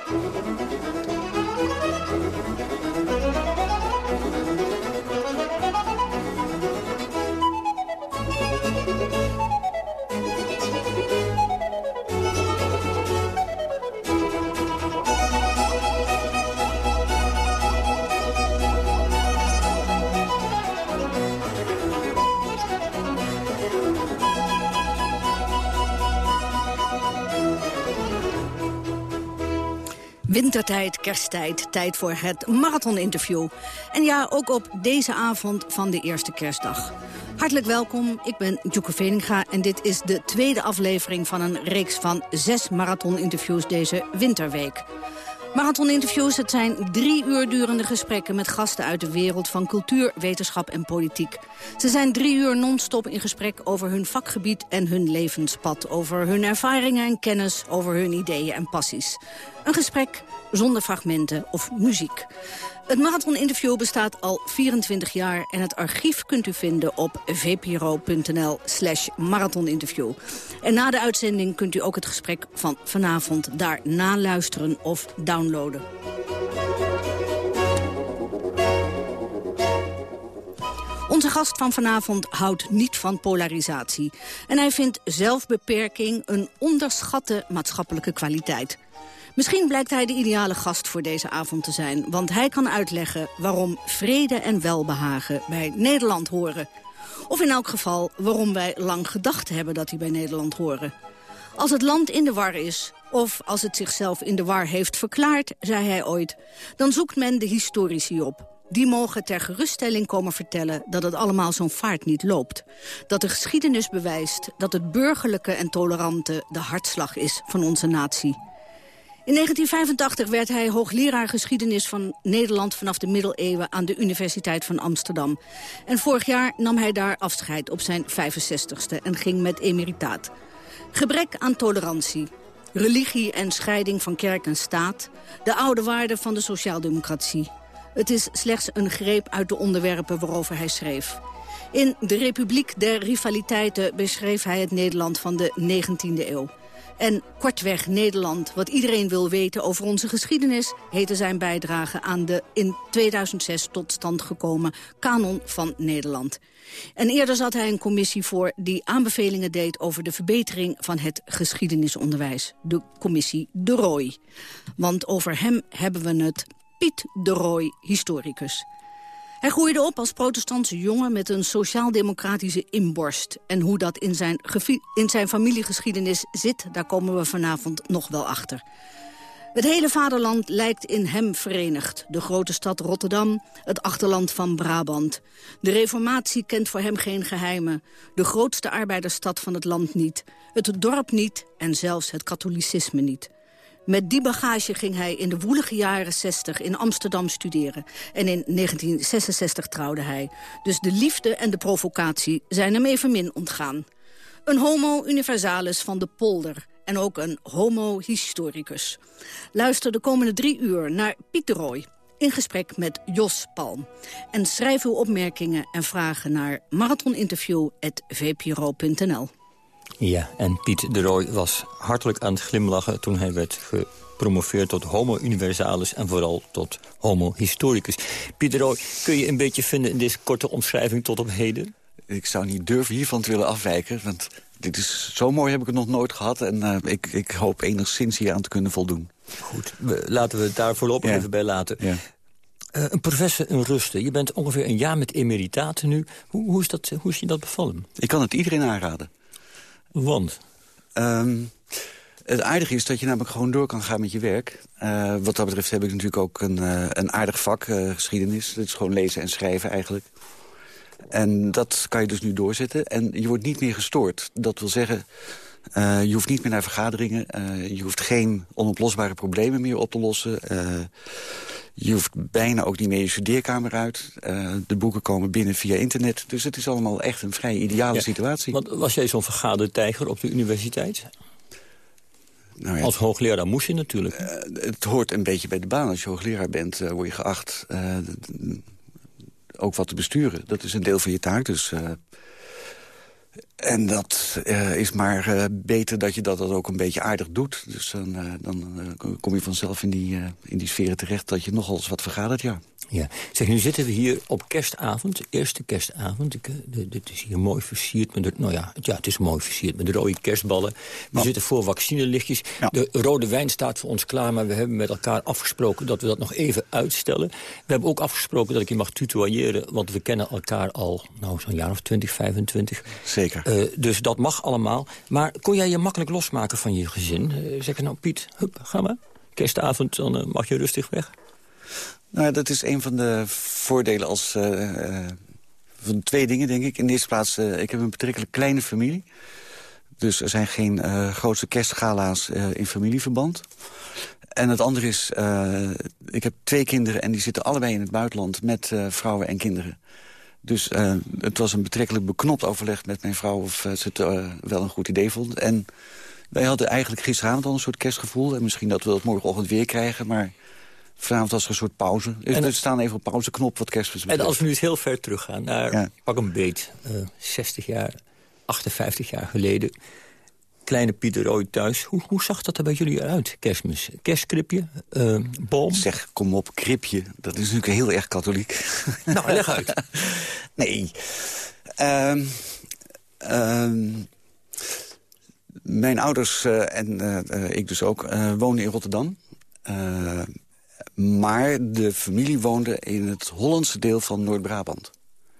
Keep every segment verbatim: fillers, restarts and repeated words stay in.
Wintertijd, kersttijd, tijd voor het marathoninterview. En ja, ook op deze avond van de eerste kerstdag. Hartelijk welkom, ik ben Djoeke Veninga en dit is de tweede aflevering van een reeks van zes marathoninterviews deze winterweek. Marathoninterviews, het zijn drie uur durende gesprekken met gasten uit de wereld van cultuur, wetenschap en politiek. Ze zijn drie uur non-stop in gesprek over hun vakgebied en hun levenspad, over hun ervaringen en kennis, over hun ideeën en passies. Een gesprek zonder fragmenten of muziek. Het marathoninterview bestaat al vierentwintig jaar en het archief kunt u vinden op vpro.nl slash marathoninterview. En na de uitzending kunt u ook het gesprek van vanavond daar naluisteren of downloaden. Onze gast van vanavond houdt niet van polarisatie. En hij vindt zelfbeperking een onderschatte maatschappelijke kwaliteit. Misschien blijkt hij de ideale gast voor deze avond te zijn, want hij kan uitleggen waarom vrede en welbehagen bij Nederland horen. Of in elk geval waarom wij lang gedacht hebben dat die bij Nederland horen. Als het land in de war is, of als het zichzelf in de war heeft verklaard, zei hij ooit, dan zoekt men de historici op. Die mogen ter geruststelling komen vertellen dat het allemaal zo'n vaart niet loopt. Dat de geschiedenis bewijst dat het burgerlijke en tolerante de hartslag is van onze natie. In negentien vijfentachtig werd hij hoogleraar geschiedenis van Nederland vanaf de middeleeuwen aan de Universiteit van Amsterdam. En vorig jaar nam hij daar afscheid op zijn vijfenzestigste en ging met emeritaat. Gebrek aan tolerantie, religie en scheiding van kerk en staat, de oude waarden van de sociaaldemocratie. Het is slechts een greep uit de onderwerpen waarover hij schreef. In De Republiek der Rivaliteiten beschreef hij het Nederland van de negentiende eeuw. En kortweg Nederland, wat iedereen wil weten over onze geschiedenis, heette zijn bijdrage aan de in tweeduizend zes tot stand gekomen Kanon van Nederland. En eerder zat hij een commissie voor die aanbevelingen deed over de verbetering van het geschiedenisonderwijs. De commissie De Rooij. Want over hem hebben we het. Piet de Rooij, historicus. Hij groeide op als protestantse jongen met een sociaal-democratische inborst. En hoe dat in zijn, in zijn familiegeschiedenis zit, daar komen we vanavond nog wel achter. Het hele vaderland lijkt in hem verenigd. De grote stad Rotterdam, het achterland van Brabant. De reformatie kent voor hem geen geheimen. De grootste arbeidersstad van het land niet. Het dorp niet en zelfs het katholicisme niet. Met die bagage ging hij in de woelige jaren zestig in Amsterdam studeren. En in negentien zesenzestig trouwde hij. Dus de liefde en de provocatie zijn hem evenmin ontgaan. Een homo universalis van de polder. En ook een homo historicus. Luister de komende drie uur naar Piet de Rooij. In gesprek met Jos Palm. En schrijf uw opmerkingen en vragen naar marathoninterview at v p r o punt n l. Ja, en Piet de Rooij was hartelijk aan het glimlachen toen hij werd gepromoveerd tot homo universalis en vooral tot homo historicus. Piet de Rooij, kun je een beetje vinden in deze korte omschrijving tot op heden? Ik zou niet durven hiervan te willen afwijken, want dit is zo mooi heb ik het nog nooit gehad en uh, ik, ik hoop enigszins hier aan te kunnen voldoen. Goed, we, laten we het daar voorlopig ja. even bij laten. Ja. Uh, een professor in rusten. Je bent ongeveer een jaar met emeritaten nu. Hoe, hoe, is dat, hoe is je dat bevallen? Ik kan het iedereen aanraden. Want? Um, het aardige is dat je namelijk gewoon door kan gaan met je werk. Uh, wat dat betreft heb ik natuurlijk ook een, uh, een aardig vak, uh, geschiedenis. Dat is gewoon lezen en schrijven eigenlijk. En dat kan je dus nu doorzetten. En je wordt niet meer gestoord. Dat wil zeggen, uh, je hoeft niet meer naar vergaderingen. Uh, je hoeft geen onoplosbare problemen meer op te lossen. Uh, je hoeft bijna ook niet meer je studeerkamer uit. Uh, de boeken komen binnen via internet. Dus het is allemaal echt een vrij ideale ja, situatie. Want was jij zo'n vergadertijger op de universiteit? Nou ja, als hoogleraar moest je natuurlijk. Uh, het hoort een beetje bij de baan. Als je hoogleraar bent, uh, word je geacht uh, ook wat te besturen. Dat is een deel van je taak. Dus uh, En dat uh, is maar uh, beter dat je dat, dat ook een beetje aardig doet. Dus dan, uh, dan uh, kom je vanzelf in die, uh, in die sferen terecht dat je nogal eens wat vergadert, ja. Ja, zeg, nu zitten we hier op kerstavond, eerste kerstavond. Ik, dit is hier mooi versierd met de, nou ja, ja, het is mooi versierd met de rode kerstballen. We oh. zitten voor vaccinelichtjes. Ja. De rode wijn staat voor ons klaar, maar we hebben met elkaar afgesproken dat we dat nog even uitstellen. We hebben ook afgesproken dat ik je mag tutoyeren, want we kennen elkaar al, nou, zo'n jaar of twintig, vijfentwintig. Zeker. Uh, dus dat mag allemaal. Maar kon jij je makkelijk losmaken van je gezin? Uh, zeg nou, Piet, hup, ga maar. Kerstavond, dan uh, mag je rustig weg. Nou, dat is een van de voordelen als... Uh, uh, van twee dingen, denk ik. In de eerste plaats, uh, ik heb een betrekkelijk kleine familie. Dus er zijn geen uh, grootste kerstgala's uh, in familieverband. En het andere is, uh, ik heb twee kinderen en die zitten allebei in het buitenland met uh, vrouwen en kinderen. Dus uh, het was een betrekkelijk beknopt overleg met mijn vrouw of uh, ze het uh, wel een goed idee vond. En wij hadden eigenlijk gisteravond al een soort kerstgevoel. En misschien dat we dat morgenochtend weer krijgen, maar... Vanavond was er een soort pauze. En we staan even op pauzeknop wat kerstmis betreft. En als we nu eens heel ver teruggaan naar, ja. pak een beet, uh, zestig jaar, achtenvijftig jaar geleden. Kleine Piet de Rooij thuis. Hoe, hoe zag dat er bij jullie eruit, kerstmis? Kerstkribje, uh, boom? Zeg, kom op, kribje. Dat is natuurlijk heel erg katholiek. Nou, leg uit. Nee. Um, um, mijn ouders uh, en uh, uh, ik dus ook uh, woonden in Rotterdam. Uh, Maar de familie woonde in het Hollandse deel van Noord-Brabant.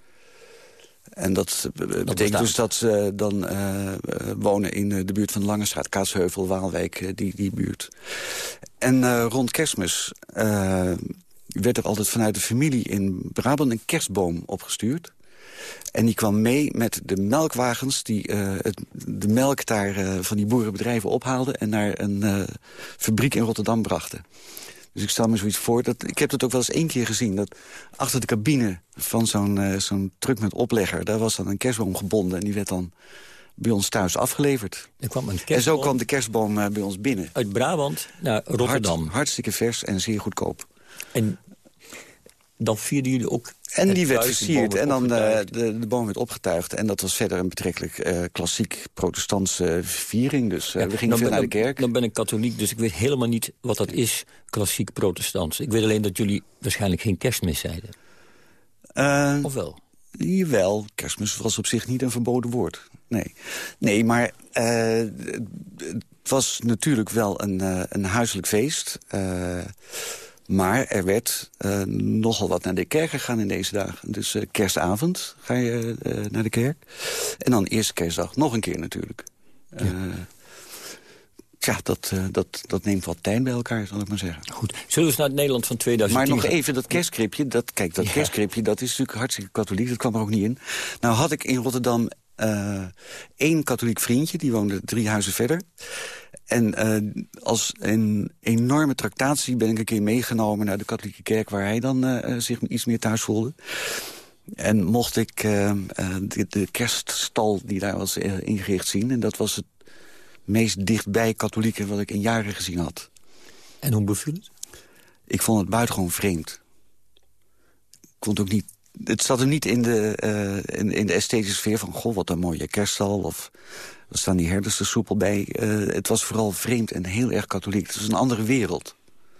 En dat, dat betekent bestaat. dus dat ze dan uh, wonen in de buurt van Langestraat, Kaatsheuvel, Waalwijk, die, die buurt. En uh, rond Kerstmis uh, werd er altijd vanuit de familie in Brabant een kerstboom opgestuurd. En die kwam mee met de melkwagens die uh, het, de melk daar uh, van die boerenbedrijven ophaalden en naar een uh, fabriek in Rotterdam brachten. Dus ik stel me zoiets voor. Dat, ik heb dat ook wel eens één keer gezien. Dat achter de cabine van zo'n uh, zo'n truck met oplegger... daar was dan een kerstboom gebonden. En die werd dan bij ons thuis afgeleverd. Er kwam een kerstboom, en zo kwam de kerstboom uh, bij ons binnen. Uit Brabant naar Rotterdam. Hart, hartstikke vers en zeer goedkoop. En dan vierden jullie ook... En die werd versierd en dan uh, de, de boom werd opgetuigd. En dat was verder een betrekkelijk uh, klassiek protestantse viering. Dus uh, ja, we gingen veel naar de kerk. Dan ben ik katholiek, dus ik weet helemaal niet wat dat is, klassiek protestants. Ik weet alleen dat jullie waarschijnlijk geen kerstmis zeiden. Uh, of wel? Jawel, kerstmis was op zich niet een verboden woord. Nee, nee maar uh, het was natuurlijk wel een, uh, een huiselijk feest... Uh, Maar er werd uh, nogal wat naar de kerk gegaan in deze dagen. Dus uh, kerstavond ga je uh, naar de kerk. En dan eerste kerstdag nog een keer natuurlijk. Ja, uh, ja dat, uh, dat, dat neemt wat tijd bij elkaar, zal ik maar zeggen. Goed. Zullen we eens naar het Nederland van tweeduizend tien Maar nog even, dat kerstkribje, dat, kijk, dat ja. kerstkribje, dat is natuurlijk hartstikke katholiek. Dat kwam er ook niet in. Nou had ik in Rotterdam uh, één katholiek vriendje, die woonde drie huizen verder. En uh, als een enorme tractatie ben ik een keer meegenomen naar de katholieke kerk... waar hij dan uh, zich iets meer thuis voelde. En mocht ik uh, uh, de, de kerststal die daar was uh, ingericht zien. En dat was het meest dichtbij katholieke wat ik in jaren gezien had. En hoe beviel het? Ik vond het buitengewoon vreemd. Ik vond ook niet... Het zat er niet in de, uh, in, in de esthetische sfeer van... goh, wat een mooie kerststal of... Er staan die herders er soepel bij. Uh, het was vooral vreemd en heel erg katholiek. Het was een andere wereld.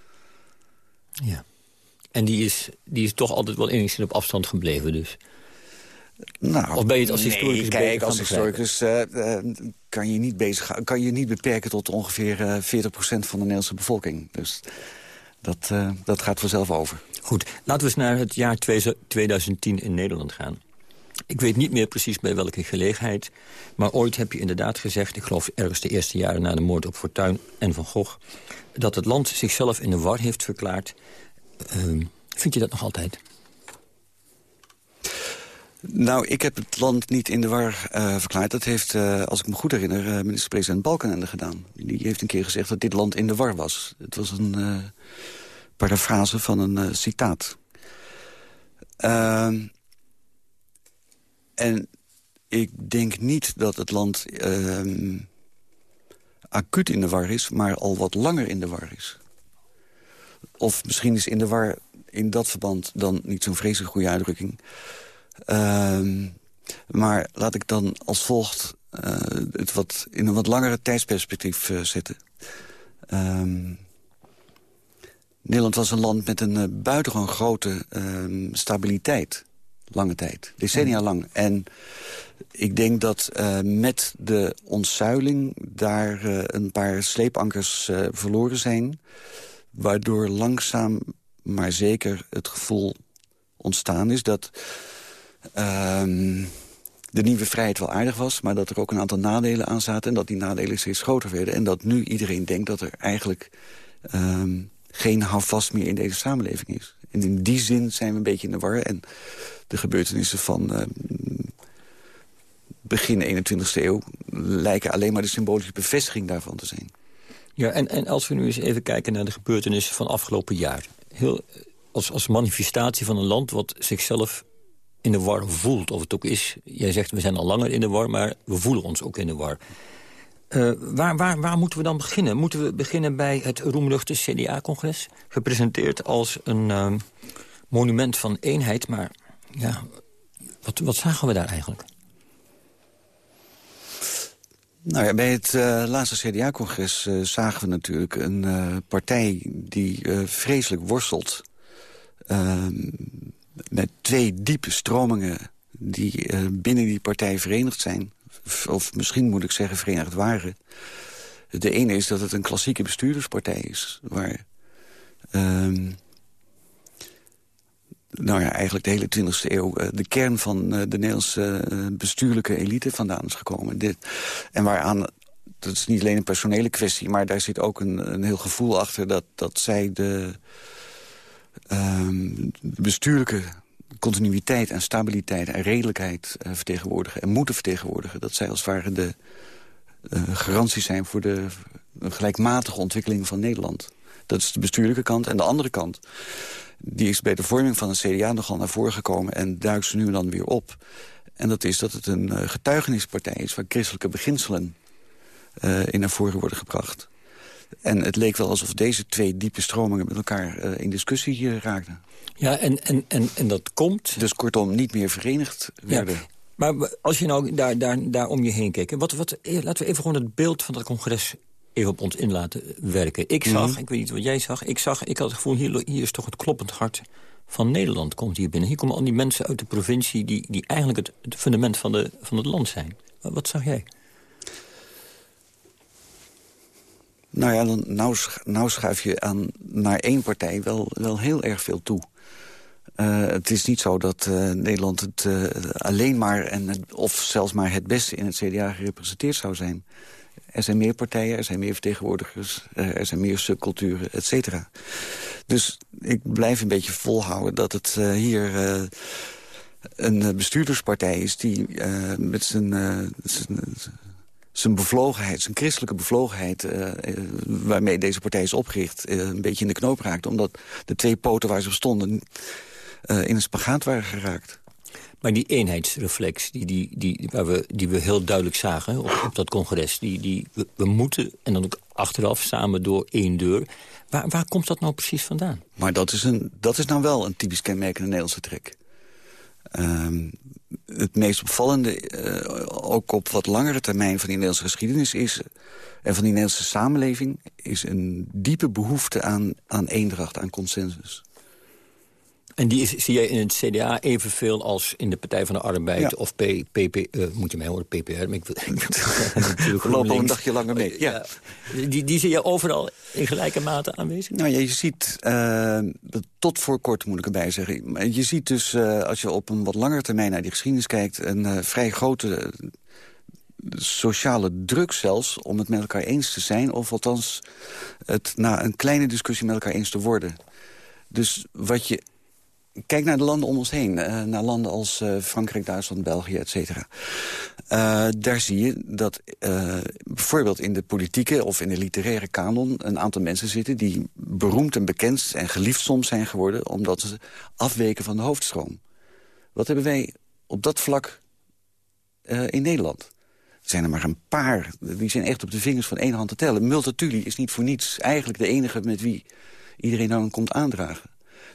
Ja. En die is, die is toch altijd wel enigszins op afstand gebleven dus? Nou, of ben je het als historicus nee, kijk, als historicus uh, uh, kan, je niet bezig, kan je niet beperken tot ongeveer uh, veertig procent van de Nederlandse bevolking. Dus dat, uh, dat gaat vanzelf over. Goed, laten we eens naar het jaar tweeduizend tien in Nederland gaan. Ik weet niet meer precies bij welke gelegenheid... maar ooit heb je inderdaad gezegd... ik geloof ergens de eerste jaren na de moord op Fortuyn en Van Gogh... dat het land zichzelf in de war heeft verklaard. Uh, vind je dat nog altijd? Nou, ik heb het land niet in de war uh, verklaard. Dat heeft, uh, als ik me goed herinner, uh, minister-president Balkenende gedaan. Die heeft een keer gezegd dat dit land in de war was. Het was een uh, parafrase van een uh, citaat. Uh, En ik denk niet dat het land uh, acuut in de war is... maar al wat langer in de war is. Of misschien is in de war in dat verband dan niet zo'n vreselijk goede uitdrukking. Uh, Maar laat ik dan als volgt uh, het wat in een wat langere tijdsperspectief uh, zetten. Um, Nederland was een land met een uh, buitengewoon grote uh, stabiliteit. Lange tijd, decennia lang. En ik denk dat uh, met de ontzuiling daar uh, een paar sleepankers uh, verloren zijn, waardoor langzaam maar zeker het gevoel ontstaan is dat uh, de nieuwe vrijheid wel aardig was, maar dat er ook een aantal nadelen aan zaten en dat die nadelen steeds groter werden. En dat nu iedereen denkt dat er eigenlijk uh, geen houvast meer in deze samenleving is. En in die zin zijn we een beetje in de war. En de gebeurtenissen van uh, begin eenentwintigste eeuw lijken alleen maar de symbolische bevestiging daarvan te zijn. Ja, en, en als we nu eens even kijken naar de gebeurtenissen van afgelopen jaar. Heel, als, als manifestatie van een land wat zichzelf in de war voelt. Of het ook is, jij zegt we zijn al langer in de war, maar we voelen ons ook in de war. Uh, waar, waar, waar moeten we dan beginnen? Moeten we beginnen bij het roemruchte C D A-congres? Gepresenteerd als een uh, monument van eenheid, maar ja, wat, wat zagen we daar eigenlijk? Nou ja, bij het uh, laatste C D A-congres uh, zagen we natuurlijk een uh, partij die uh, vreselijk worstelt uh, met twee diepe stromingen die uh, binnen die partij verenigd zijn. Of misschien moet ik zeggen verenigd waren. De ene is dat het een klassieke bestuurderspartij is, waar uh, nou ja, eigenlijk de hele twintigste eeuw uh, de kern van uh, de Nederlandse uh, bestuurlijke elite vandaan is gekomen. Dit, en waaraan, dat is niet alleen een personele kwestie, maar daar zit ook een, een heel gevoel achter dat, dat zij de, uh, de bestuurlijke continuïteit en stabiliteit en redelijkheid uh, vertegenwoordigen en moeten vertegenwoordigen. Dat zij als het ware de uh, garantie zijn voor de uh, gelijkmatige ontwikkeling van Nederland. Dat is de bestuurlijke kant. En de andere kant, die is bij de vorming van een C D A nogal naar voren gekomen en duikt ze nu en dan weer op. En dat is dat het een uh, getuigenispartij is waar christelijke beginselen uh, in naar voren worden gebracht. En het leek wel alsof deze twee diepe stromingen met elkaar uh, in discussie uh, raakten. Ja, en, en, en, en dat komt... Dus kortom, niet meer verenigd werden. Ja, maar als je nou daar, daar, daar om je heen kijkt... Wat, wat, laten we even gewoon het beeld van dat congres even op ons in laten werken. Ik zag, mm-hmm. ik weet niet wat jij zag... ik zag, ik had het gevoel, hier, hier is toch het kloppend hart van Nederland komt hier binnen. Hier komen al die mensen uit de provincie... die, die eigenlijk het, het fundament van, de, van het land zijn. Wat, wat zag jij? Nou ja, dan, nou, nou schuif je aan naar één partij wel, wel heel erg veel toe. Uh, het is niet zo dat uh, Nederland het uh, alleen maar, en het, of zelfs maar het beste in het C D A gerepresenteerd zou zijn. Er zijn meer partijen, er zijn meer vertegenwoordigers, uh, er zijn meer subculturen, et cetera. Dus ik blijf een beetje volhouden dat het uh, hier uh, een bestuurderspartij is die uh, met zijn... Uh, zijn zijn bevlogenheid, zijn christelijke bevlogenheid... Uh, waarmee deze partij is opgericht, uh, een beetje in de knoop raakt. Omdat de twee poten waar ze op stonden uh, in een spagaat waren geraakt. Maar die eenheidsreflex, die, die, die, waar we, die we heel duidelijk zagen op, op dat congres... Die, die, we, we moeten, en dan ook achteraf samen door één deur... Waar, waar komt dat nou precies vandaan? Maar dat is, een, dat is nou wel een typisch kenmerkende Nederlandse trek. Um, het meest opvallende, uh, ook op wat langere termijn van die Nederlandse geschiedenis is... en van die Nederlandse samenleving, is een diepe behoefte aan, aan eendracht, aan consensus. En die is, zie jij in het C D A evenveel als in de Partij van de Arbeid... Ja. Of P P, uh, moet je mij horen, P P R? Maar ik wil, natuurlijk we lopen al een dagje langer mee. Ja. Ja. Die, die zie je overal in gelijke mate aanwezig? Nou ja, je ziet, uh, tot voor kort moet ik erbij zeggen... je ziet dus, uh, als je op een wat langere termijn naar die geschiedenis kijkt... een uh, vrij grote uh, sociale druk zelfs om het met elkaar eens te zijn... of althans het na een kleine discussie met elkaar eens te worden. Dus wat je... Kijk naar de landen om ons heen. Uh, naar landen als uh, Frankrijk, Duitsland, België, et cetera. Uh, daar zie je dat uh, bijvoorbeeld in de politieke of in de literaire kanon... een aantal mensen zitten die beroemd en bekend en geliefd soms zijn geworden... omdat ze afweken van de hoofdstroom. Wat hebben wij op dat vlak uh, in Nederland? Er zijn er maar een paar. Die zijn echt op de vingers van één hand te tellen. Multatuli is niet voor niets eigenlijk de enige met wie iedereen dan komt aandragen.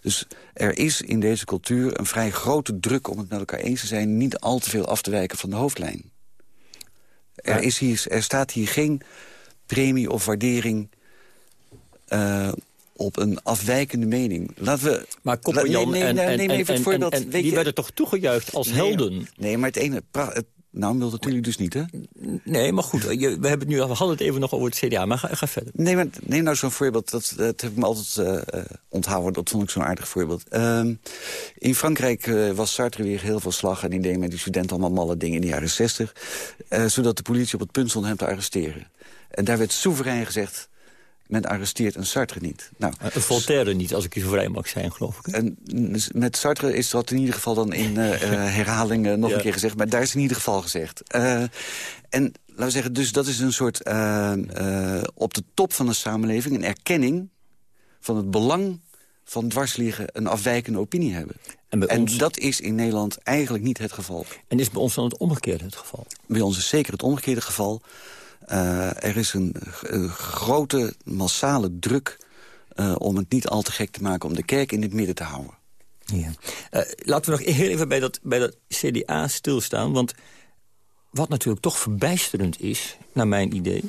Dus er is in deze cultuur een vrij grote druk om het met elkaar eens te zijn, niet al te veel af te wijken van de hoofdlijn. Er, is hier, er staat hier geen premie of waardering uh, op een afwijkende mening. Laten we... Maar Kopperjan nee, nee, en, nee, en, neem en, even het en, voorbeeld. en, en weet die je, werden toch toegejuicht als nee, helden? Nee, maar het ene... Het, nou, Multatuli dus niet, hè? Nee, maar goed, je, we, hebben het nu, we hadden het even nog over het C D A, maar ga, ga verder. Nee, maar neem nou zo'n voorbeeld, dat, dat heb ik me altijd uh, onthouden. Dat vond ik zo'n aardig voorbeeld. Uh, in Frankrijk uh, was Sartre weer heel veel slag en die deed met die studenten allemaal malle dingen in de jaren zestig. Uh, zodat de politie op het punt stond hem te arresteren. En daar werd soeverein gezegd, men arresteert een Sartre niet. Nou, uh, een Voltaire niet, als ik je zo vrij mag zijn, geloof ik. En met Sartre is dat in ieder geval dan in uh, herhaling uh, nog ja. een keer gezegd. Maar daar is in ieder geval gezegd. Uh, en laten we zeggen, dus dat is een soort uh, uh, op de top van de samenleving een erkenning van het belang van dwarsliggen, een afwijkende opinie hebben. En, bij en ons... dat is in Nederland eigenlijk niet het geval. En is bij ons dan het omgekeerde het geval? Bij ons is zeker het omgekeerde geval. Uh, er is een, een grote, massale druk uh, om het niet al te gek te maken, om de kerk in het midden te houden. Ja. Uh, laten we nog heel even bij dat, bij dat C D A stilstaan, want wat natuurlijk toch verbijsterend is, naar mijn idee,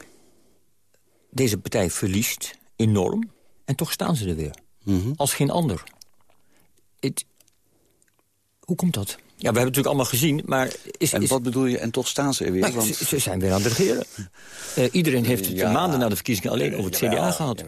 deze partij verliest enorm en toch staan ze er weer. Mm-hmm. Als geen ander. Het, hoe komt dat? Ja, we hebben het natuurlijk allemaal gezien, maar... Is, en is, wat bedoel je? En toch staan ze er weer? Nou, want... ze, ze zijn weer aan het regeren. Uh, iedereen heeft het ja, maanden na de verkiezingen alleen over het jawel, C D A gehad.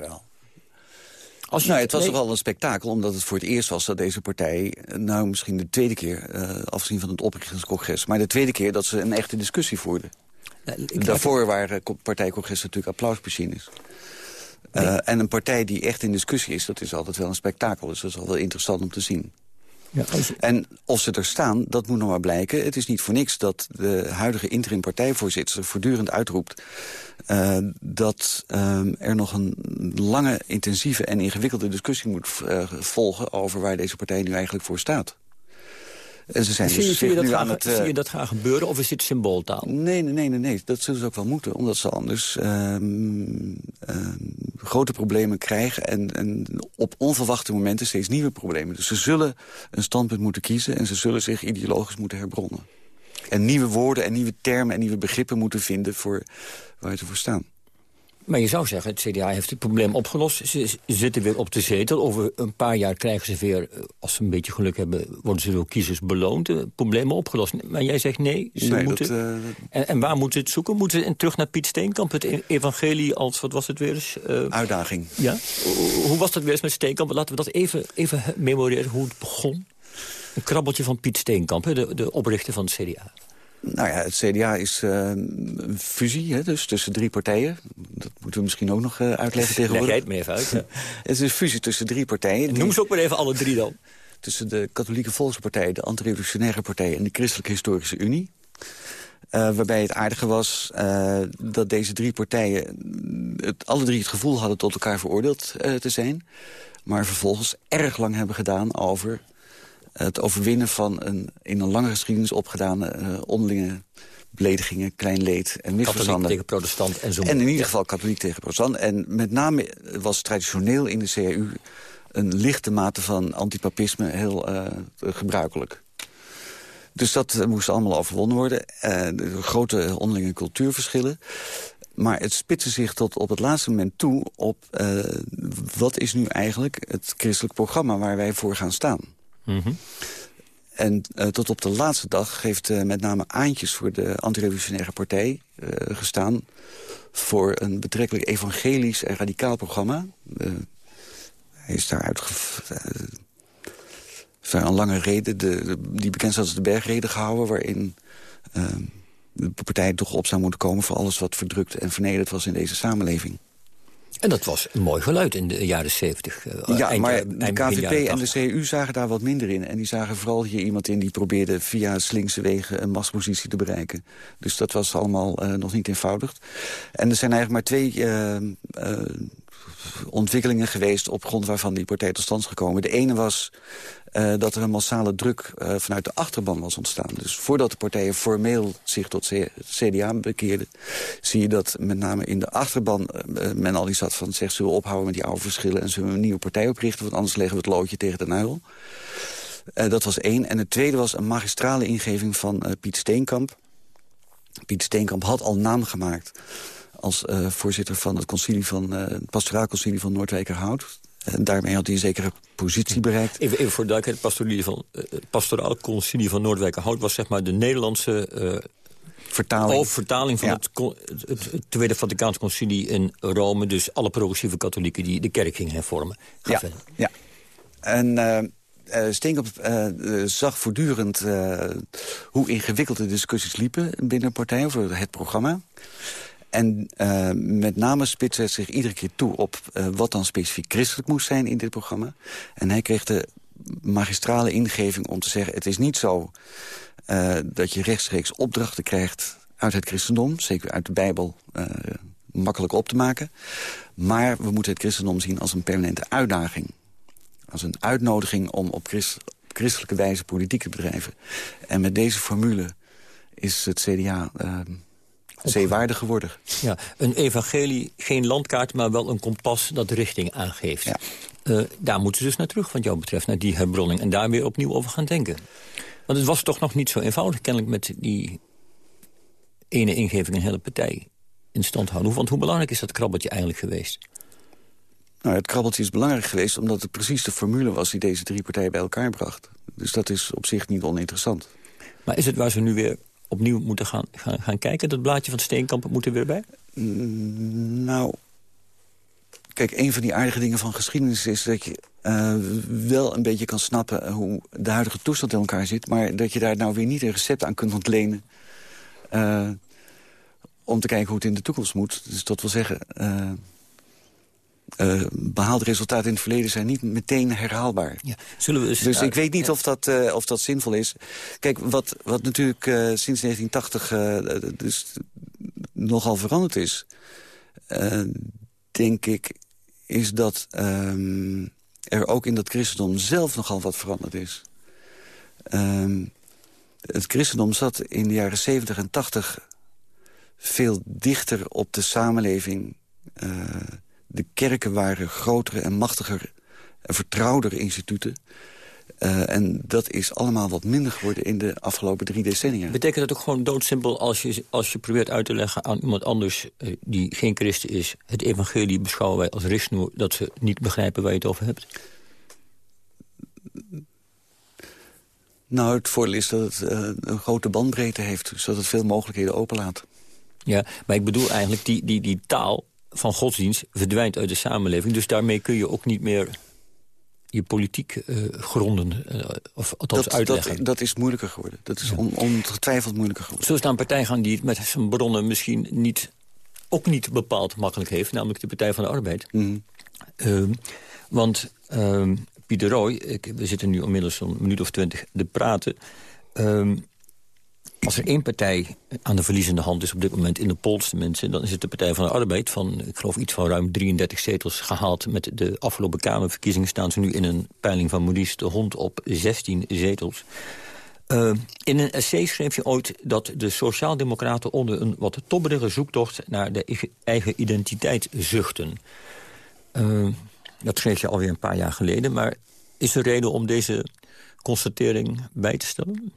Als je, nou, het was nee. toch wel een spektakel, omdat het voor het eerst was dat deze partij... nou, misschien de tweede keer, uh, afgezien van het oprichtingscongres... maar de tweede keer dat ze een echte discussie voerden. Nou, Daarvoor waren partijcongressen natuurlijk applausmachines. Nee. Uh, en een partij die echt in discussie is, dat is altijd wel een spektakel. Dus dat is wel wel interessant om te zien. Ja, je... En of ze er staan, dat moet nog maar blijken. Het is niet voor niks dat de huidige interim partijvoorzitter voortdurend uitroept... Uh, dat uh, er nog een lange, intensieve en ingewikkelde discussie moet uh, volgen... over waar deze partij nu eigenlijk voor staat. En ze zijn zie, dus zie, je dat nu graag, aan het, uh... zie je dat gaan gebeuren of is dit symbooltaal? Nee, nee, nee, nee, nee. Dat zullen ze ook wel moeten. Omdat ze anders uh, uh, grote problemen krijgen... En, en op onverwachte momenten steeds nieuwe problemen. Dus ze zullen een standpunt moeten kiezen... en ze zullen zich ideologisch moeten herbronnen. En nieuwe woorden en nieuwe termen en nieuwe begrippen moeten vinden... voor waar ze voor staan. Maar je zou zeggen, het C D A heeft het probleem opgelost. Ze zitten weer op de zetel. Over een paar jaar krijgen ze weer, als ze een beetje geluk hebben... worden ze door kiezers beloond. Problemen opgelost. Maar jij zegt nee, ze nee moeten... Dat, uh... en, en waar moeten ze het zoeken? Moeten ze terug naar Piet Steenkamp? Het evangelie als, wat was het weer eens? Uh... Uitdaging. Ja? Hoe was dat weer eens met Steenkamp? Laten we dat even, even memoreren, hoe het begon. Een krabbeltje van Piet Steenkamp, de, de oprichter van het C D A. Nou ja, het C D A is uh, een fusie, hè, dus tussen drie partijen. Dat moeten we misschien ook nog uh, uitleggen tegenwoordig. Leg jij het me even uit. Ja. Het is een fusie tussen drie partijen. Noem ze ook maar even alle drie dan. Tussen de Katholieke Volkspartij, de Antirevolutionaire Partij... en de Christelijke Historische Unie. Uh, waarbij het aardige was uh, dat deze drie partijen... Het, alle drie het gevoel hadden tot elkaar veroordeeld uh, te zijn. Maar vervolgens erg lang hebben gedaan over... het overwinnen van een in een lange geschiedenis opgedane uh, onderlinge beledigingen, klein leed en misverstanden. Katholiek tegen protestant en zo. En in ieder geval katholiek tegen protestant. En met name was traditioneel in de C R U een lichte mate van antipapisme heel uh, gebruikelijk. Dus dat uh, moest allemaal overwonnen worden. Uh, de grote onderlinge cultuurverschillen. Maar het spitste zich tot op het laatste moment toe op uh, wat is nu eigenlijk het christelijk programma waar wij voor gaan staan. Mm-hmm. En uh, tot op de laatste dag heeft uh, met name Aantjes voor de Antirevolutionaire Partij uh, gestaan... voor een betrekkelijk evangelisch en radicaal programma. Uh, hij is daaruit uh, een lange reden, de, de, die bekend staat als de Bergrede gehouden... waarin uh, de partij toch op zou moeten komen voor alles wat verdrukt en vernederd was in deze samenleving. En dat was een mooi geluid in de jaren zeventig. Uh, ja, eind, maar de K V P en de C tachtig. U zagen daar wat minder in. En die zagen vooral hier iemand in die probeerde via slinkse wegen een machtspositie te bereiken. Dus dat was allemaal uh, nog niet eenvoudig. En er zijn eigenlijk maar twee uh, uh, ontwikkelingen geweest op grond waarvan die partij tot stand is gekomen. De ene was uh, dat er een massale druk uh, vanuit de achterban was ontstaan. Dus voordat de partijen formeel zich tot C D A bekeerden, zie je dat met name in de achterban uh, men al iets had van, zegt, zullen we ophouden met die oude verschillen en zullen we een nieuwe partij oprichten, want anders leggen we het loodje tegen de nuil. Uh, dat was één. En het tweede was een magistrale ingeving van uh, Piet Steenkamp. Piet Steenkamp had al naam gemaakt als uh, voorzitter van het, concilie van, uh, het pastoraal concilie van Noordwijkerhout. En daarmee had hij een zekere positie bereikt. Even, even voor de duidelijkheid, het van, uh, pastoraal concilie van Noordwijkerhout was zeg maar de Nederlandse uh, vertaling. vertaling van ja. het, het, het Tweede Vaticaans Concilie in Rome. Dus alle progressieve katholieken die de kerk gingen hervormen. Ga ja, verder. ja. En Uh, Uh, Steenkamp uh, uh, zag voortdurend uh, hoe ingewikkeld de discussies liepen binnen de partij over het programma. En uh, met name spitste hij zich iedere keer toe op uh, wat dan specifiek christelijk moest zijn in dit programma. En hij kreeg de magistrale ingeving om te zeggen, het is niet zo uh, dat je rechtstreeks opdrachten krijgt uit het christendom, zeker uit de Bijbel, uh, makkelijk op te maken. Maar we moeten het christendom zien als een permanente uitdaging. Als een uitnodiging om op, christ, op christelijke wijze politiek te bedrijven. En met deze formule is het C D A uh, zeewaardig geworden. Ja, een evangelie, geen landkaart, maar wel een kompas dat de richting aangeeft. Ja. Uh, daar moeten ze dus naar terug, wat jou betreft, naar die herbronning. En daar weer opnieuw over gaan denken. Want het was toch nog niet zo eenvoudig, kennelijk, met die ene ingeving een hele partij in stand houden. Want hoe belangrijk is dat krabbeltje eigenlijk geweest? Nou, het krabbeltje is belangrijk geweest omdat het precies de formule was die deze drie partijen bij elkaar bracht. Dus dat is op zich niet oninteressant. Maar is het waar ze nu weer opnieuw moeten gaan, gaan, gaan kijken? Dat blaadje van Steenkamp moet er weer bij? Mm, nou, kijk, een van die aardige dingen van geschiedenis is dat je uh, wel een beetje kan snappen hoe de huidige toestand in elkaar zit, maar dat je daar nou weer niet een recept aan kunt ontlenen uh, om te kijken hoe het in de toekomst moet. Dus dat wil zeggen, Uh, Uh, behaalde resultaten in het verleden zijn niet meteen herhaalbaar. Ja. Zullen we eens, dus uh, ik weet niet ja. of, dat, uh, of dat zinvol is. Kijk, wat, wat natuurlijk uh, sinds negentien tachtig uh, dus nogal veranderd is, Uh, denk ik, is dat um, er ook in dat christendom zelf nogal wat veranderd is. Um, het christendom zat in de jaren zeventig en tachtig veel dichter op de samenleving. Uh, De kerken waren grotere en machtiger en vertrouwder instituten. Uh, en dat is allemaal wat minder geworden in de afgelopen drie decennia. Betekent dat ook gewoon doodsimpel als je, als je probeert uit te leggen aan iemand anders uh, die geen christen is, het evangelie beschouwen wij als richtsnoer, dat ze niet begrijpen waar je het over hebt? Nou, het voordeel is dat het uh, een grote bandbreedte heeft, zodat het veel mogelijkheden openlaat. Ja, maar ik bedoel eigenlijk die, die, die taal van godsdienst verdwijnt uit de samenleving. Dus daarmee kun je ook niet meer je politiek uh, gronden, uh, of althans dat, uitleggen. Dat, dat is moeilijker geworden. Dat is ja. on, ongetwijfeld moeilijker geworden. Zo is daar een partij gaan die het met zijn bronnen misschien niet, ook niet bepaald makkelijk heeft. Namelijk de Partij van de Arbeid. Mm. Uh, want uh, Piet de Rooij, ik, we zitten nu inmiddels zo'n minuut of twintig te praten. Uh, Als er één partij aan de verliezende hand is op dit moment in de polls, mensen, dan is het de Partij van de Arbeid van, ik geloof, iets van ruim drieëndertig zetels gehaald. Met de afgelopen Kamerverkiezingen staan ze nu in een peiling van Maurice de Hond op zestien zetels. Uh, in een essay schreef je ooit dat de Sociaaldemocraten onder een wat tobberige zoektocht naar de eigen identiteit zuchten. Uh, dat schreef je alweer een paar jaar geleden, maar is er reden om deze constatering bij te stellen?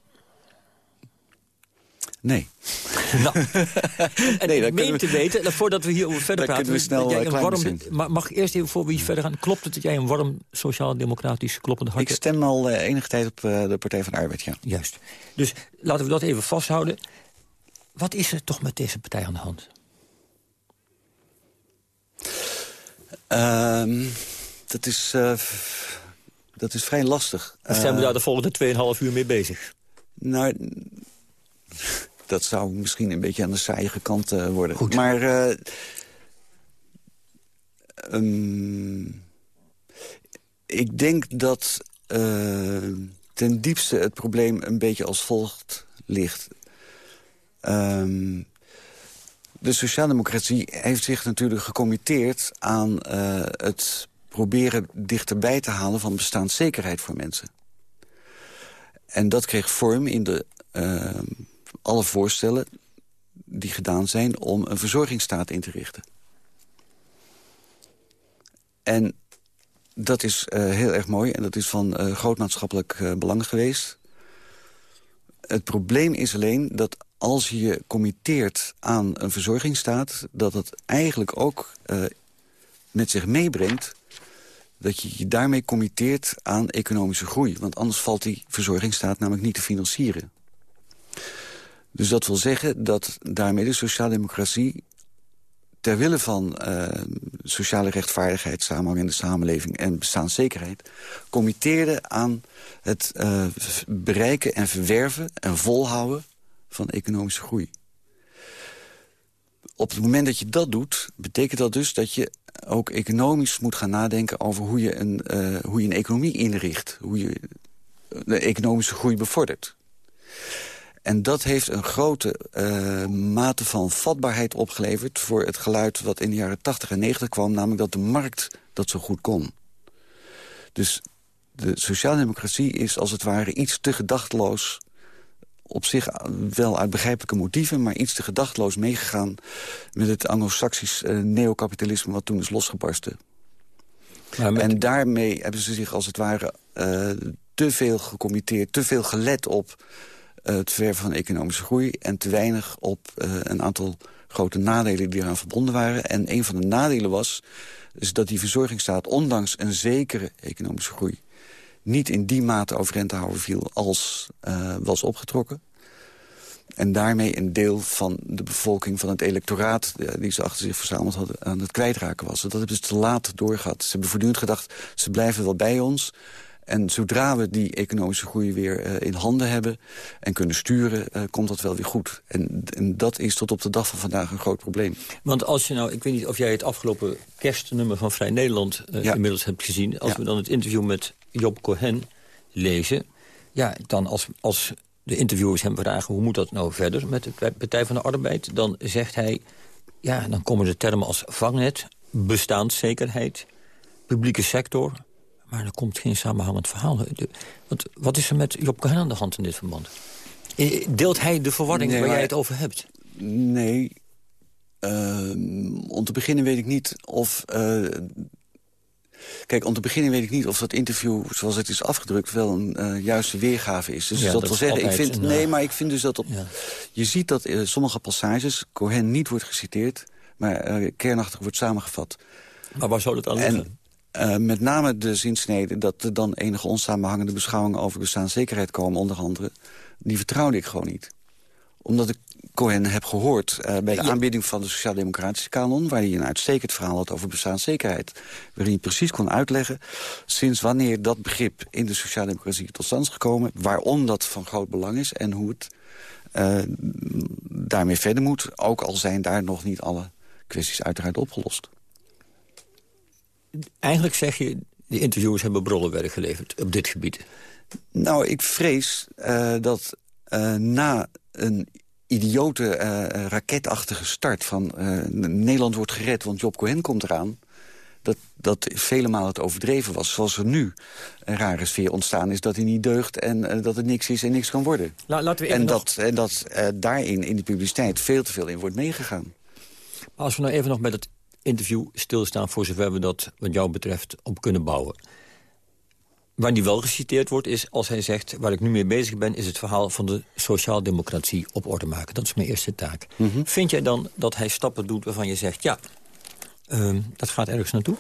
Nee. Nou, en nee, ik meen te weten, voordat we hierover verder praten, we snel, dat jij een warm, maar mag ik eerst even voor we verder gaan, klopt het dat jij een warm sociaal-democratisch kloppend hart hebt? Ik stem al uh, enige tijd op uh, de Partij van de Arbeid, ja. Juist. Dus laten we dat even vasthouden. Wat is er toch met deze partij aan de hand? Um, dat, is, uh, dat is vrij lastig. Of zijn we daar de volgende tweeënhalf uur mee bezig? Nou, dat zou misschien een beetje aan de saaiige kant uh, worden. Goed. Maar uh, um, ik denk dat uh, ten diepste het probleem een beetje als volgt ligt. Um, de sociaaldemocratie heeft zich natuurlijk gecommitteerd aan uh, het proberen dichterbij te halen van bestaanszekerheid voor mensen. En dat kreeg vorm in de, uh, alle voorstellen die gedaan zijn om een verzorgingsstaat in te richten. En dat is uh, heel erg mooi en dat is van uh, groot maatschappelijk uh, belang geweest. Het probleem is alleen dat als je je committeert aan een verzorgingsstaat, dat het eigenlijk ook uh, met zich meebrengt dat je je daarmee committeert aan economische groei. Want anders valt die verzorgingsstaat namelijk niet te financieren. Dus dat wil zeggen dat daarmee de sociaaldemocratie ter wille van uh, sociale rechtvaardigheid, samenhang in de samenleving en bestaanszekerheid, committeerde aan het uh, bereiken en verwerven en volhouden van economische groei. Op het moment dat je dat doet, betekent dat dus dat je ook economisch moet gaan nadenken over hoe je een, uh, hoe je een economie inricht, hoe je de economische groei bevordert. En dat heeft een grote uh, mate van vatbaarheid opgeleverd voor het geluid wat in de jaren tachtig en negentig kwam, namelijk dat de markt dat zo goed kon. Dus de sociaaldemocratie is als het ware iets te gedachteloos, op zich wel uit begrijpelijke motieven, maar iets te gedachteloos meegegaan met het anglo-saxisch uh, neocapitalisme wat toen is losgebarsten. Met... En daarmee hebben ze zich als het ware uh, te veel gecommitteerd, te veel gelet op uh, het verwerven van economische groei en te weinig op uh, een aantal grote nadelen die eraan verbonden waren. En een van de nadelen was dus dat die verzorgingsstaat, ondanks een zekere economische groei, niet in die mate overeind te houden viel als uh, was opgetrokken. En daarmee een deel van de bevolking, van het electoraat uh, die ze achter zich verzameld hadden, aan het kwijtraken was. Dat hebben ze te laat doorgehad. Ze hebben voortdurend gedacht, ze blijven wel bij ons. En zodra we die economische groei weer uh, in handen hebben en kunnen sturen, uh, komt dat wel weer goed. En, en dat is tot op de dag van vandaag een groot probleem. Want als je nou, ik weet niet of jij het afgelopen kerstnummer van Vrij Nederland uh, ja. inmiddels hebt gezien. Als ja. we dan het interview met Job Cohen lezen, ja, dan als, als de interviewers hem vragen hoe moet dat nou verder met de Partij van de Arbeid, dan zegt hij, ja, dan komen de termen als vangnet, bestaanszekerheid, publieke sector, maar er komt geen samenhangend verhaal. De, wat, wat is er met Job Cohen aan de hand in dit verband? Deelt hij de verwarring nee, waar jij het over hebt? Nee. Uh, om te beginnen weet ik niet of... Uh, kijk, om te beginnen weet ik niet of dat interview, zoals het is afgedrukt, wel een uh, juiste weergave is. Dus ja, dat, dat wil zeggen, ik vind, een, nee, maar ik vind dus dat op... Ja. Je ziet dat uh, sommige passages Cohen niet wordt geciteerd, maar uh, kernachtig wordt samengevat. Maar waar zou dat aan liggen? En, Uh, met name de zinsnede dat er dan enige onsamenhangende beschouwingen over bestaanszekerheid komen, onder andere, die vertrouwde ik gewoon niet. Omdat ik Cohen heb gehoord uh, bij de ja. aanbieding van de Sociaal-Democratische Kanon, waar hij een uitstekend verhaal had over bestaanszekerheid, waarin hij precies kon uitleggen sinds wanneer dat begrip in de Sociaaldemocratie tot stand is gekomen, waarom dat van groot belang is en hoe het uh, daarmee verder moet, ook al zijn daar nog niet alle kwesties uiteraard opgelost. Eigenlijk zeg je, de interviewers hebben brollenwerk geleverd op dit gebied. Nou, ik vrees uh, dat uh, na een idiote uh, raketachtige start van uh, Nederland wordt gered, want Job Cohen komt eraan, dat, dat vele malen het overdreven was. Zoals er nu een rare sfeer ontstaan is dat hij niet deugt en uh, dat het niks is en niks kan worden. La, laten we even en, nog... dat, en dat uh, daarin in de publiciteit veel te veel in wordt meegegaan. Als we nou even nog met het interview stilstaan voor zover we dat wat jou betreft op kunnen bouwen. Waar die wel geciteerd wordt is, als hij zegt, waar ik nu mee bezig ben, is het verhaal van de sociaaldemocratie op orde maken. Dat is mijn eerste taak. Mm-hmm. Vind jij dan dat hij stappen doet waarvan je zegt, ja, uh, dat gaat ergens naartoe?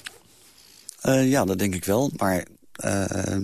Uh, ja, dat denk ik wel, maar uh,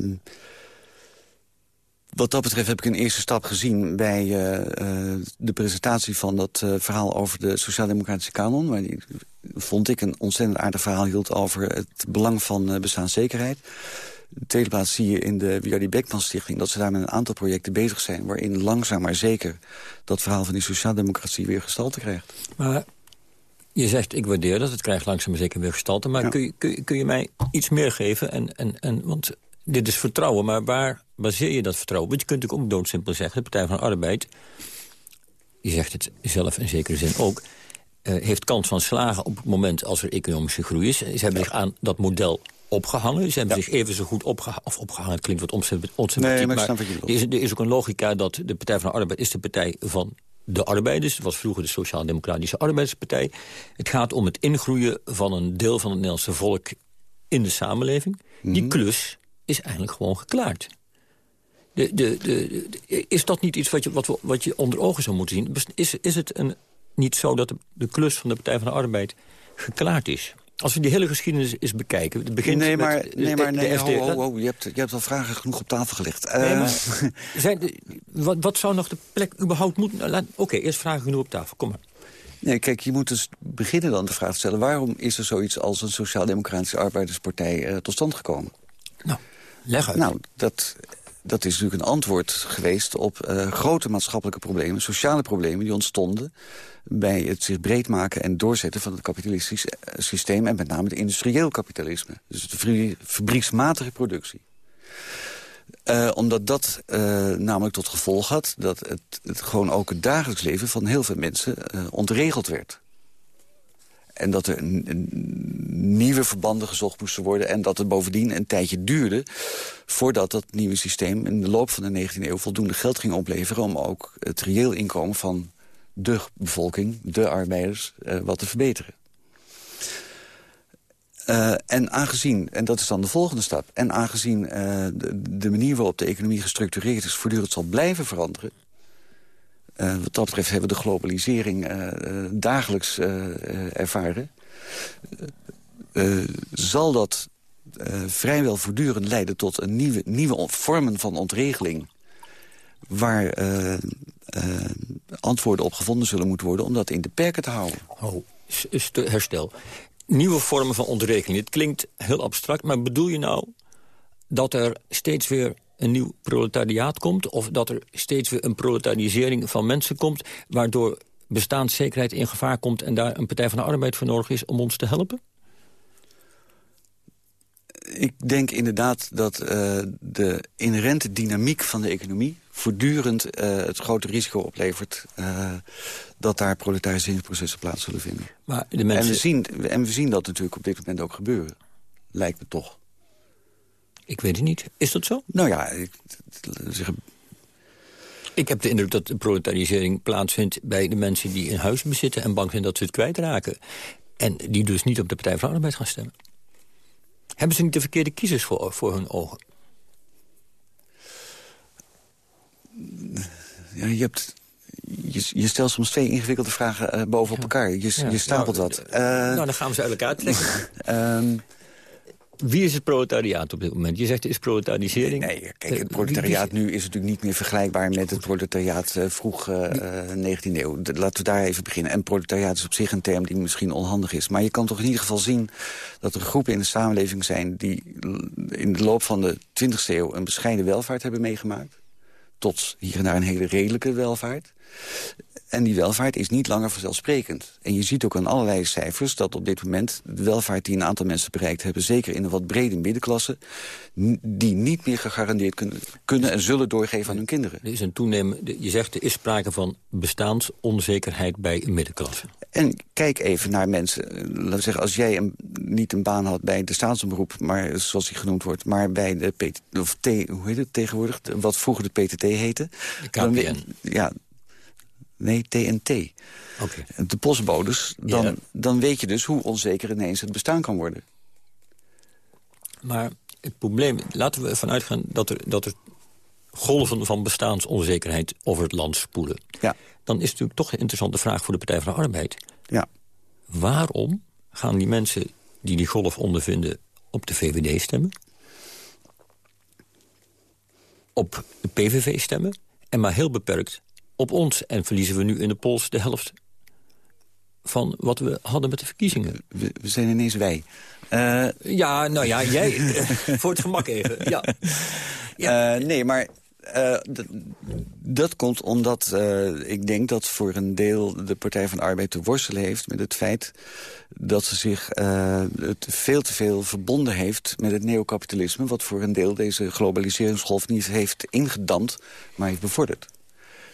wat dat betreft heb ik een eerste stap gezien bij uh, uh, de presentatie van dat uh, verhaal over de Sociaal-Democratische Kanon, waar die, vond ik, een ontzettend aardig verhaal hield over het belang van uh, bestaanszekerheid. De tweede plaats zie je in de Wiardi Beckman Stichting dat ze daar met een aantal projecten bezig zijn, waarin langzaam maar zeker dat verhaal van die sociaaldemocratie weer gestalte krijgt. Maar je zegt, ik waardeer dat, het krijgt langzaam maar zeker weer gestalte, maar ja. kun, je, kun, je, kun je mij iets meer geven? En, en, en, want dit is vertrouwen, maar waar baseer je dat vertrouwen? Want je kunt natuurlijk ook doodsimpel zeggen, de Partij van de Arbeid, je zegt het zelf in zekere zin ook, uh, heeft kans van slagen op het moment als er economische groei is. Ze hebben zich aan dat model opgehangen. Ze hebben ja. zich even zo goed opgehangen. Of opgehangen, het klinkt wat ontzettend ontzettend. Nee, maar, maar maar er, is, er is ook een logica dat de Partij van de Arbeid is de partij van de arbeiders. Het was vroeger de Sociaal-Democratische Arbeiderspartij. Het gaat om het ingroeien van een deel van het Nederlandse volk in de samenleving. Mm-hmm. Die klus is eigenlijk gewoon geklaard. De, de, de, de, is dat niet iets wat je, wat, wat je onder ogen zou moeten zien? Is, is het een, niet zo dat de, de klus van de Partij van de Arbeid geklaard is? Als we die hele geschiedenis eens bekijken... Het begint nee, maar, met de, nee, maar nee, de F D R. ho, ho, ho, je, hebt, je hebt al vragen genoeg op tafel gelegd. Nee, uh, maar, zijn de, wat, wat zou nog de plek überhaupt moeten... Oké, okay, eerst vragen genoeg op tafel, kom maar. Nee, kijk, je moet dus beginnen dan de vraag te stellen... waarom is er zoiets als een Sociaal-Democratische Arbeiderspartij uh, tot stand gekomen? Nou, leg uit. Nou, dat... Dat is natuurlijk een antwoord geweest op uh, grote maatschappelijke problemen... sociale problemen die ontstonden bij het zich breed maken en doorzetten van het kapitalistisch systeem... en met name het industrieel kapitalisme. Dus de fabrieksmatige productie. Uh, omdat dat uh, namelijk tot gevolg had dat het, het gewoon ook het dagelijks leven van heel veel mensen uh, ontregeld werd. En dat er een, een nieuwe verbanden gezocht moesten worden... en dat het bovendien een tijdje duurde... voordat dat nieuwe systeem in de loop van de negentiende eeuw... voldoende geld ging opleveren... om ook het reëel inkomen van de bevolking, de arbeiders... Uh, wat te verbeteren. Uh, en aangezien, en dat is dan de volgende stap... en aangezien uh, de, de manier waarop de economie gestructureerd is... voortdurend zal blijven veranderen... Uh, wat dat betreft hebben we de globalisering uh, uh, dagelijks uh, uh, ervaren. Uh, uh, zal dat uh, vrijwel voortdurend leiden tot een nieuwe, nieuwe vormen van ontregeling... waar uh, uh, antwoorden op gevonden zullen moeten worden om dat in de perken te houden. Oh, herstel. Nieuwe vormen van ontregeling. Het klinkt heel abstract, maar bedoel je nou dat er steeds weer een nieuw proletariaat komt... of dat er steeds weer een proletarisering van mensen komt... waardoor bestaanszekerheid in gevaar komt... en daar een Partij van de Arbeid voor nodig is om ons te helpen? Ik denk inderdaad dat uh, de inherente dynamiek van de economie... voortdurend uh, het grote risico oplevert... Uh, dat daar proletariseringsprocessen plaats zullen vinden. Maar de mensen... en, we zien, en we zien dat natuurlijk op dit moment ook gebeuren. Lijkt me toch. Ik weet het niet. Is dat zo? Nou ja, ik, zeg... ik heb de indruk dat de proletarisering plaatsvindt... bij de mensen die een huis bezitten en bang zijn dat ze het kwijtraken. En die dus niet op de Partij van de Arbeid gaan stemmen. Hebben ze niet de verkeerde kiezers voor, voor hun ogen? Ja, je hebt... Je, je stelt soms twee ingewikkelde vragen uh, boven op elkaar. Je, ja. je stapelt nou, wat. Uh, nou, dan gaan we ze uit elkaar trekken. um, Wie is het proletariaat op dit moment? Je zegt, er is proletarisering. Nee, nee, kijk, het proletariaat nu is natuurlijk niet meer vergelijkbaar... met het proletariaat uh, vroeg uh, uh, negentiende eeuw. De, laten we daar even beginnen. En proletariaat is op zich een term die misschien onhandig is. Maar je kan toch in ieder geval zien dat er groepen in de samenleving zijn... die in de loop van de twintigste eeuw een bescheiden welvaart hebben meegemaakt. Tot hier en daar een hele redelijke welvaart. En die welvaart is niet langer vanzelfsprekend. En je ziet ook aan allerlei cijfers dat op dit moment... de welvaart die een aantal mensen bereikt hebben... zeker in een wat brede middenklasse... die niet meer gegarandeerd kunnen, kunnen en zullen doorgeven aan hun kinderen. Er is een toenemende, je zegt, er is sprake van bestaansonzekerheid bij een middenklasse. En kijk even naar mensen. Laten we zeggen, als jij een, niet een baan had bij de staatsomroep... maar zoals die genoemd wordt, maar bij de P T T... of T, hoe heet het tegenwoordig? Wat vroeger de P T T heette. De K P N. Dan, ja... Nee, T N T. Okay. De postbodes, dan, ja. dan weet je dus hoe onzeker ineens het bestaan kan worden. Maar het probleem, laten we ervan uitgaan dat er, dat er golven van bestaansonzekerheid over het land spoelen. Ja. Dan is het natuurlijk toch een interessante vraag voor de Partij van de Arbeid. Ja. Waarom gaan die mensen die die golf ondervinden op de V V D stemmen? Op de P V V stemmen? En maar heel beperkt op ons. En verliezen we nu in de polls de helft van wat we hadden met de verkiezingen. We, we zijn ineens wij. Uh... Ja, nou ja, jij. Voor het gemak even. Ja. Ja. Uh, nee, maar uh, dat komt omdat uh, ik denk dat voor een deel de Partij van de Arbeid te worstelen heeft met het feit dat ze zich uh, het veel te veel verbonden heeft met het neocapitalisme, wat voor een deel deze globaliseringsgolf niet heeft ingedamd, maar heeft bevorderd.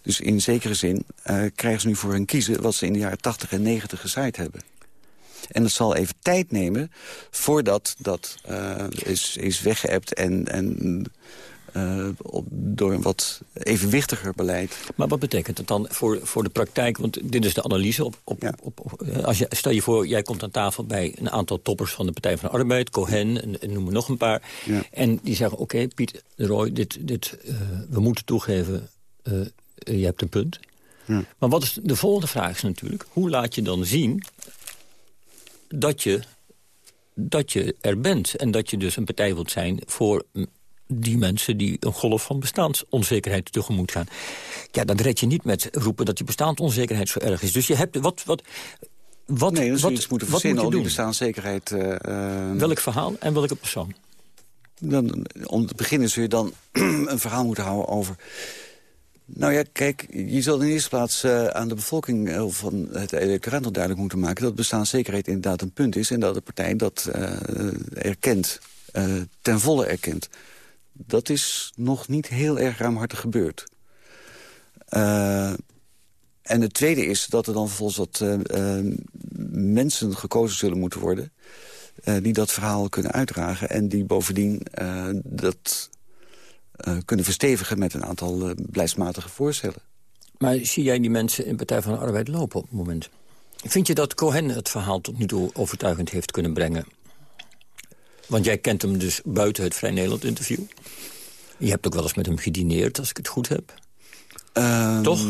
Dus in zekere zin uh, krijgen ze nu voor hun kiezen wat ze in de jaren tachtig en negentig gezaaid hebben. En het zal even tijd nemen voordat dat uh, is, is weggeëpt en, en uh, op, door een wat evenwichtiger beleid. Maar wat betekent het dan voor, voor de praktijk? Want dit is de analyse. Op, op, ja. op, op, als je, stel je voor, jij komt aan tafel bij een aantal toppers van de Partij van de Arbeid, Cohen, en, en noem er nog een paar. Ja. En die zeggen, oké, okay, Piet de Rooij, dit, dit, uh, we moeten toegeven, uh, uh, je hebt een punt. Ja. Maar wat is de volgende vraag is natuurlijk, hoe laat je dan zien dat je, dat je er bent en dat je dus een partij wilt zijn voor die mensen die een golf van bestaansonzekerheid tegemoet gaan. Ja, dan red je niet met roepen dat die bestaansonzekerheid zo erg is. Dus je hebt wat... wat Wat, nee, dan wat, iets moeten wat verzinnen moet je om die bestaanszekerheid... Uh, Welk verhaal en welke persoon? Dan, om te beginnen zul je dan een verhaal moeten houden over... Nou ja, kijk, je zal in de eerste plaats uh, aan de bevolking uh, van het electoraat nog duidelijk moeten maken... dat bestaanszekerheid inderdaad een punt is... en dat de partij dat uh, erkent, uh, ten volle erkent. Dat is nog niet heel erg ruimhartig gebeurd. Uh, en het tweede is dat er dan vervolgens wat uh, uh, mensen gekozen zullen moeten worden... Uh, die dat verhaal kunnen uitdragen en die bovendien uh, dat... Uh, kunnen verstevigen met een aantal uh, beleidsmatige voorstellen. Maar zie jij die mensen in Partij van de Arbeid lopen op het moment? Vind je dat Cohen het verhaal tot nu toe overtuigend heeft kunnen brengen? Want jij kent hem dus buiten het Vrij Nederland interview. Je hebt ook wel eens met hem gedineerd, als ik het goed heb. Um, Toch?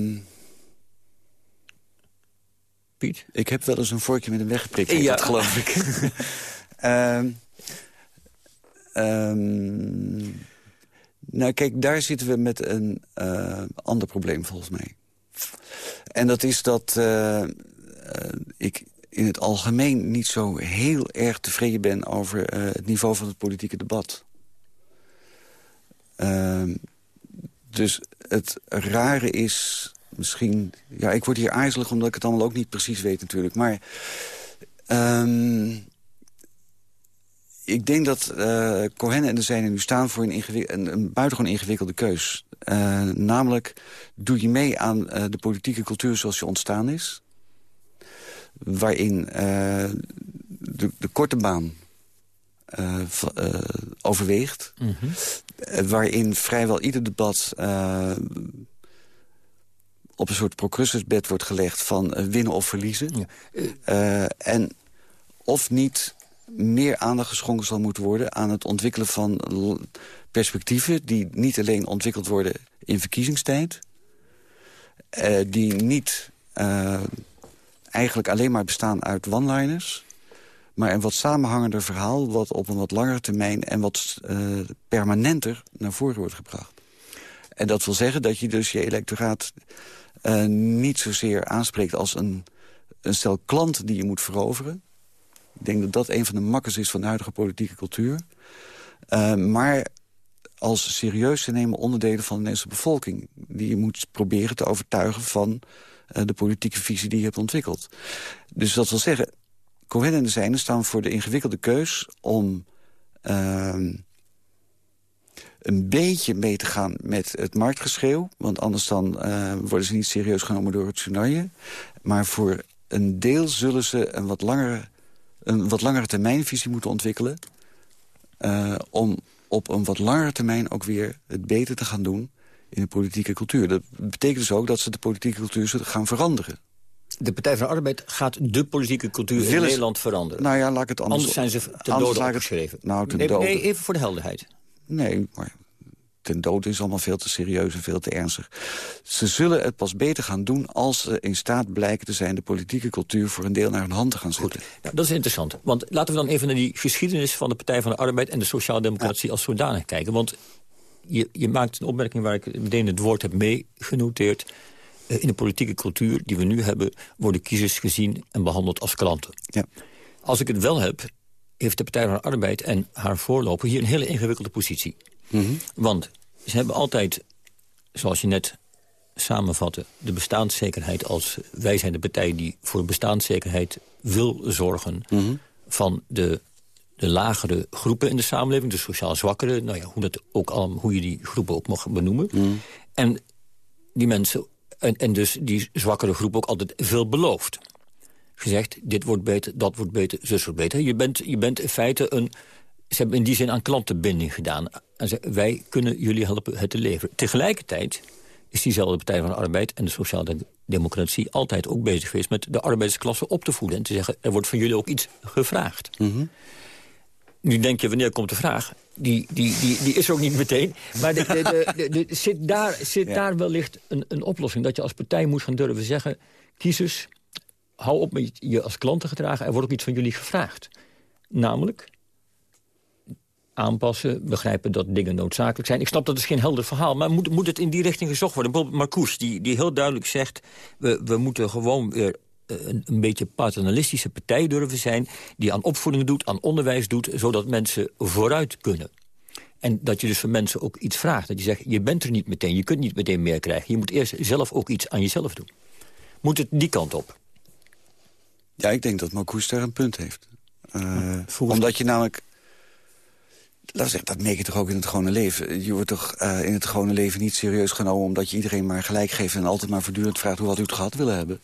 Piet? Ik heb wel eens een vorkje met hem weggeprikt, ja. Dat geloof ik. um, um, Nou, kijk, daar zitten we met een uh, ander probleem, volgens mij. En dat is dat uh, uh, ik in het algemeen niet zo heel erg tevreden ben... over uh, het niveau van het politieke debat. Uh, dus het rare is misschien... Ja, ik word hier aarzelig omdat ik het allemaal ook niet precies weet natuurlijk. Maar... Um, Ik denk dat uh, Cohen en de zijnen nu staan voor een, een, een buitengewoon ingewikkelde keus. Uh, namelijk, doe je mee aan uh, de politieke cultuur zoals die ontstaan is... waarin uh, de, de korte baan uh, uh, overweegt... Mm-hmm. uh, waarin vrijwel ieder debat... Uh, op een soort procrustusbed wordt gelegd van uh, winnen of verliezen. Ja. Uh, en of niet... meer aandacht geschonken zal moeten worden... aan het ontwikkelen van perspectieven... die niet alleen ontwikkeld worden in verkiezingstijd... Uh, die niet uh, eigenlijk alleen maar bestaan uit one-liners... maar een wat samenhangender verhaal... wat op een wat langere termijn en wat uh, permanenter naar voren wordt gebracht. En dat wil zeggen dat je dus je electoraat... Uh, niet zozeer aanspreekt als een, een stel klanten die je moet veroveren... Ik denk dat dat een van de makkers is van de huidige politieke cultuur. Uh, maar als serieus te nemen onderdelen van de Nederlandse bevolking... die je moet proberen te overtuigen van uh, de politieke visie die je hebt ontwikkeld. Dus dat wil zeggen, Cohen en de zijnen staan voor de ingewikkelde keus... om uh, een beetje mee te gaan met het marktgeschreeuw. Want anders dan uh, worden ze niet serieus genomen door het journaal. Maar voor een deel zullen ze een wat langere... een wat langere termijnvisie moeten ontwikkelen... Uh, om op een wat langere termijn ook weer het beter te gaan doen in de politieke cultuur. Dat betekent dus ook dat ze de politieke cultuur zullen gaan veranderen. De Partij van de Arbeid gaat de politieke cultuur Willen in Nederland veranderen? Nou ja, laat ik het anders... Anders zijn ze ten dode opgeschreven. Nou, ten nee, dode. nee, even voor de helderheid. Nee, maar... ten dood is allemaal veel te serieus en veel te ernstig. Ze zullen het pas beter gaan doen als ze in staat blijken te zijn... de politieke cultuur voor een deel naar hun hand te gaan zetten. Goed, nou, dat is interessant. Want laten we dan even naar die geschiedenis van de Partij van de Arbeid... en de sociaaldemocratie ja. als zodanig kijken. Want je, je maakt een opmerking waar ik meteen het woord heb meegenoteerd. Uh, in de politieke cultuur die we nu hebben... worden kiezers gezien en behandeld als klanten. Ja. Als ik het wel heb, heeft de Partij van de Arbeid en haar voorloper... hier een hele ingewikkelde positie. Mm-hmm. Want ze hebben altijd, zoals je net samenvatte... de bestaanszekerheid als wij zijn de partij die voor bestaanszekerheid wil zorgen... Mm-hmm. van de, de lagere groepen in de samenleving, de sociaal zwakkere... Nou ja, hoe, dat ook allemaal, hoe je die groepen ook mag benoemen. Mm-hmm. En die mensen, en, en dus die zwakkere groep ook altijd veel beloofd. Gezegd, dit wordt beter, dat wordt beter, zus wordt beter. Je bent, je bent in feite een... Ze hebben in die zin aan klantenbinding gedaan. En ze, wij kunnen jullie helpen het te leveren. Tegelijkertijd is diezelfde Partij van de Arbeid en de Sociale Democratie altijd ook bezig geweest met de arbeidersklasse op te voeden. En te zeggen, er wordt van jullie ook iets gevraagd. Mm-hmm. Nu denk je, wanneer komt de vraag? Die, die, die, die is er ook niet meteen. Maar de, de, de, de, de, zit daar, zit ja. daar wellicht een, een oplossing? Dat je als partij moet gaan durven zeggen, kiezers, hou op met je als klant te gedragen. Er wordt ook iets van jullie gevraagd. Namelijk aanpassen, begrijpen dat dingen noodzakelijk zijn. Ik snap dat is geen helder verhaal, maar moet, moet het in die richting gezocht worden? Bijvoorbeeld Marcouch, die, die heel duidelijk zegt, we, we moeten gewoon weer een, een beetje paternalistische partij durven zijn, die aan opvoeding doet, aan onderwijs doet, zodat mensen vooruit kunnen. En dat je dus van mensen ook iets vraagt. Dat je zegt, je bent er niet meteen, je kunt niet meteen meer krijgen. Je moet eerst zelf ook iets aan jezelf doen. Moet het die kant op? Ja, ik denk dat Marcouch daar een punt heeft. Uh, omdat je namelijk... Laten we zeggen, dat merk je toch ook in het gewone leven. Je wordt toch uh, in het gewone leven niet serieus genomen omdat je iedereen maar gelijk geeft en altijd maar voortdurend vraagt hoe wat u het gehad willen hebben.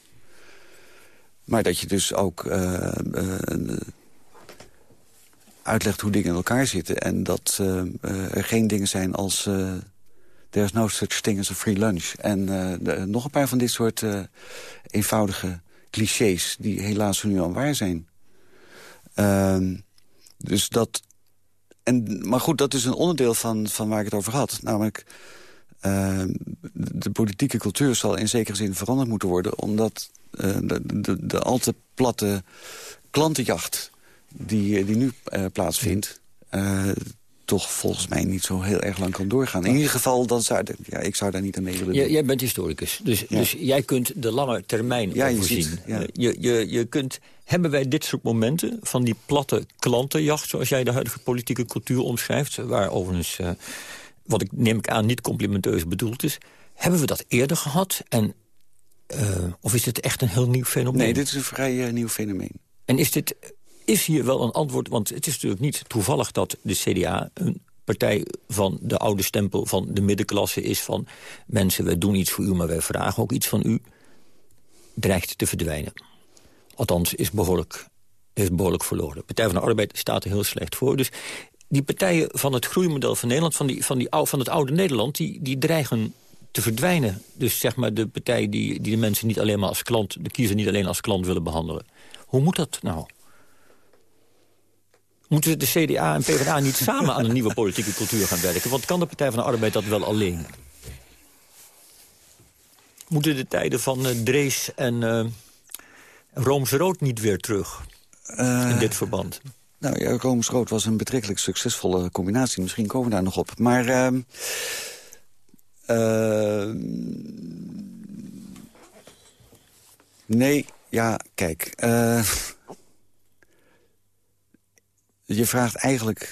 Maar dat je dus ook uh, uh, uitlegt hoe dingen in elkaar zitten. En dat uh, uh, er geen dingen zijn als uh, there's no such thing as a free lunch. En uh, de, nog een paar van dit soort uh, eenvoudige clichés die helaas nu al waar zijn. Uh, dus dat... En, maar goed, dat is een onderdeel van, van waar ik het over had. Namelijk, uh, de politieke cultuur zal in zekere zin veranderd moeten worden, omdat uh, de, de, de al te platte klantenjacht die, die nu uh, plaatsvindt, Uh, toch volgens mij niet zo heel erg lang kan doorgaan. In ieder geval, dan zou, ja, ik zou daar niet aan mee willen doen. J- jij bent historicus, dus, ja. dus jij kunt de lange termijn ja, overzien. Je ziet, ja. je, je, je kunt, hebben wij dit soort momenten van die platte klantenjacht, zoals jij de huidige politieke cultuur omschrijft, waar overigens, uh, wat ik neem ik aan, niet complimenteus bedoeld is, hebben we dat eerder gehad? En, uh, of is dit echt een heel nieuw fenomeen? Nee, dit is een vrij uh, nieuw fenomeen. En is dit... Is hier wel een antwoord, want het is natuurlijk niet toevallig dat de C D A een partij van de oude stempel van de middenklasse is, van mensen, wij doen iets voor u, maar wij vragen ook iets van u, dreigt te verdwijnen. Althans, is behoorlijk, is behoorlijk verloren. De Partij van de Arbeid staat er heel slecht voor. Dus die partijen van het groeimodel van Nederland, van, die, van, die, van het oude Nederland, die, die dreigen te verdwijnen. Dus zeg maar de partij die, die de mensen niet alleen maar als klant, de kiezer niet alleen als klant willen behandelen. Hoe moet dat nou? Moeten de C D A en P v d A niet samen aan een nieuwe politieke cultuur gaan werken? Want kan de Partij van de Arbeid dat wel alleen? Moeten de tijden van uh, Drees en uh, Roomse-Rood niet weer terug uh, in dit verband? Nou ja, Roomse-Rood was een betrekkelijk succesvolle combinatie. Misschien komen we daar nog op. Maar Uh, uh, nee, ja, kijk. Uh, Je vraagt eigenlijk...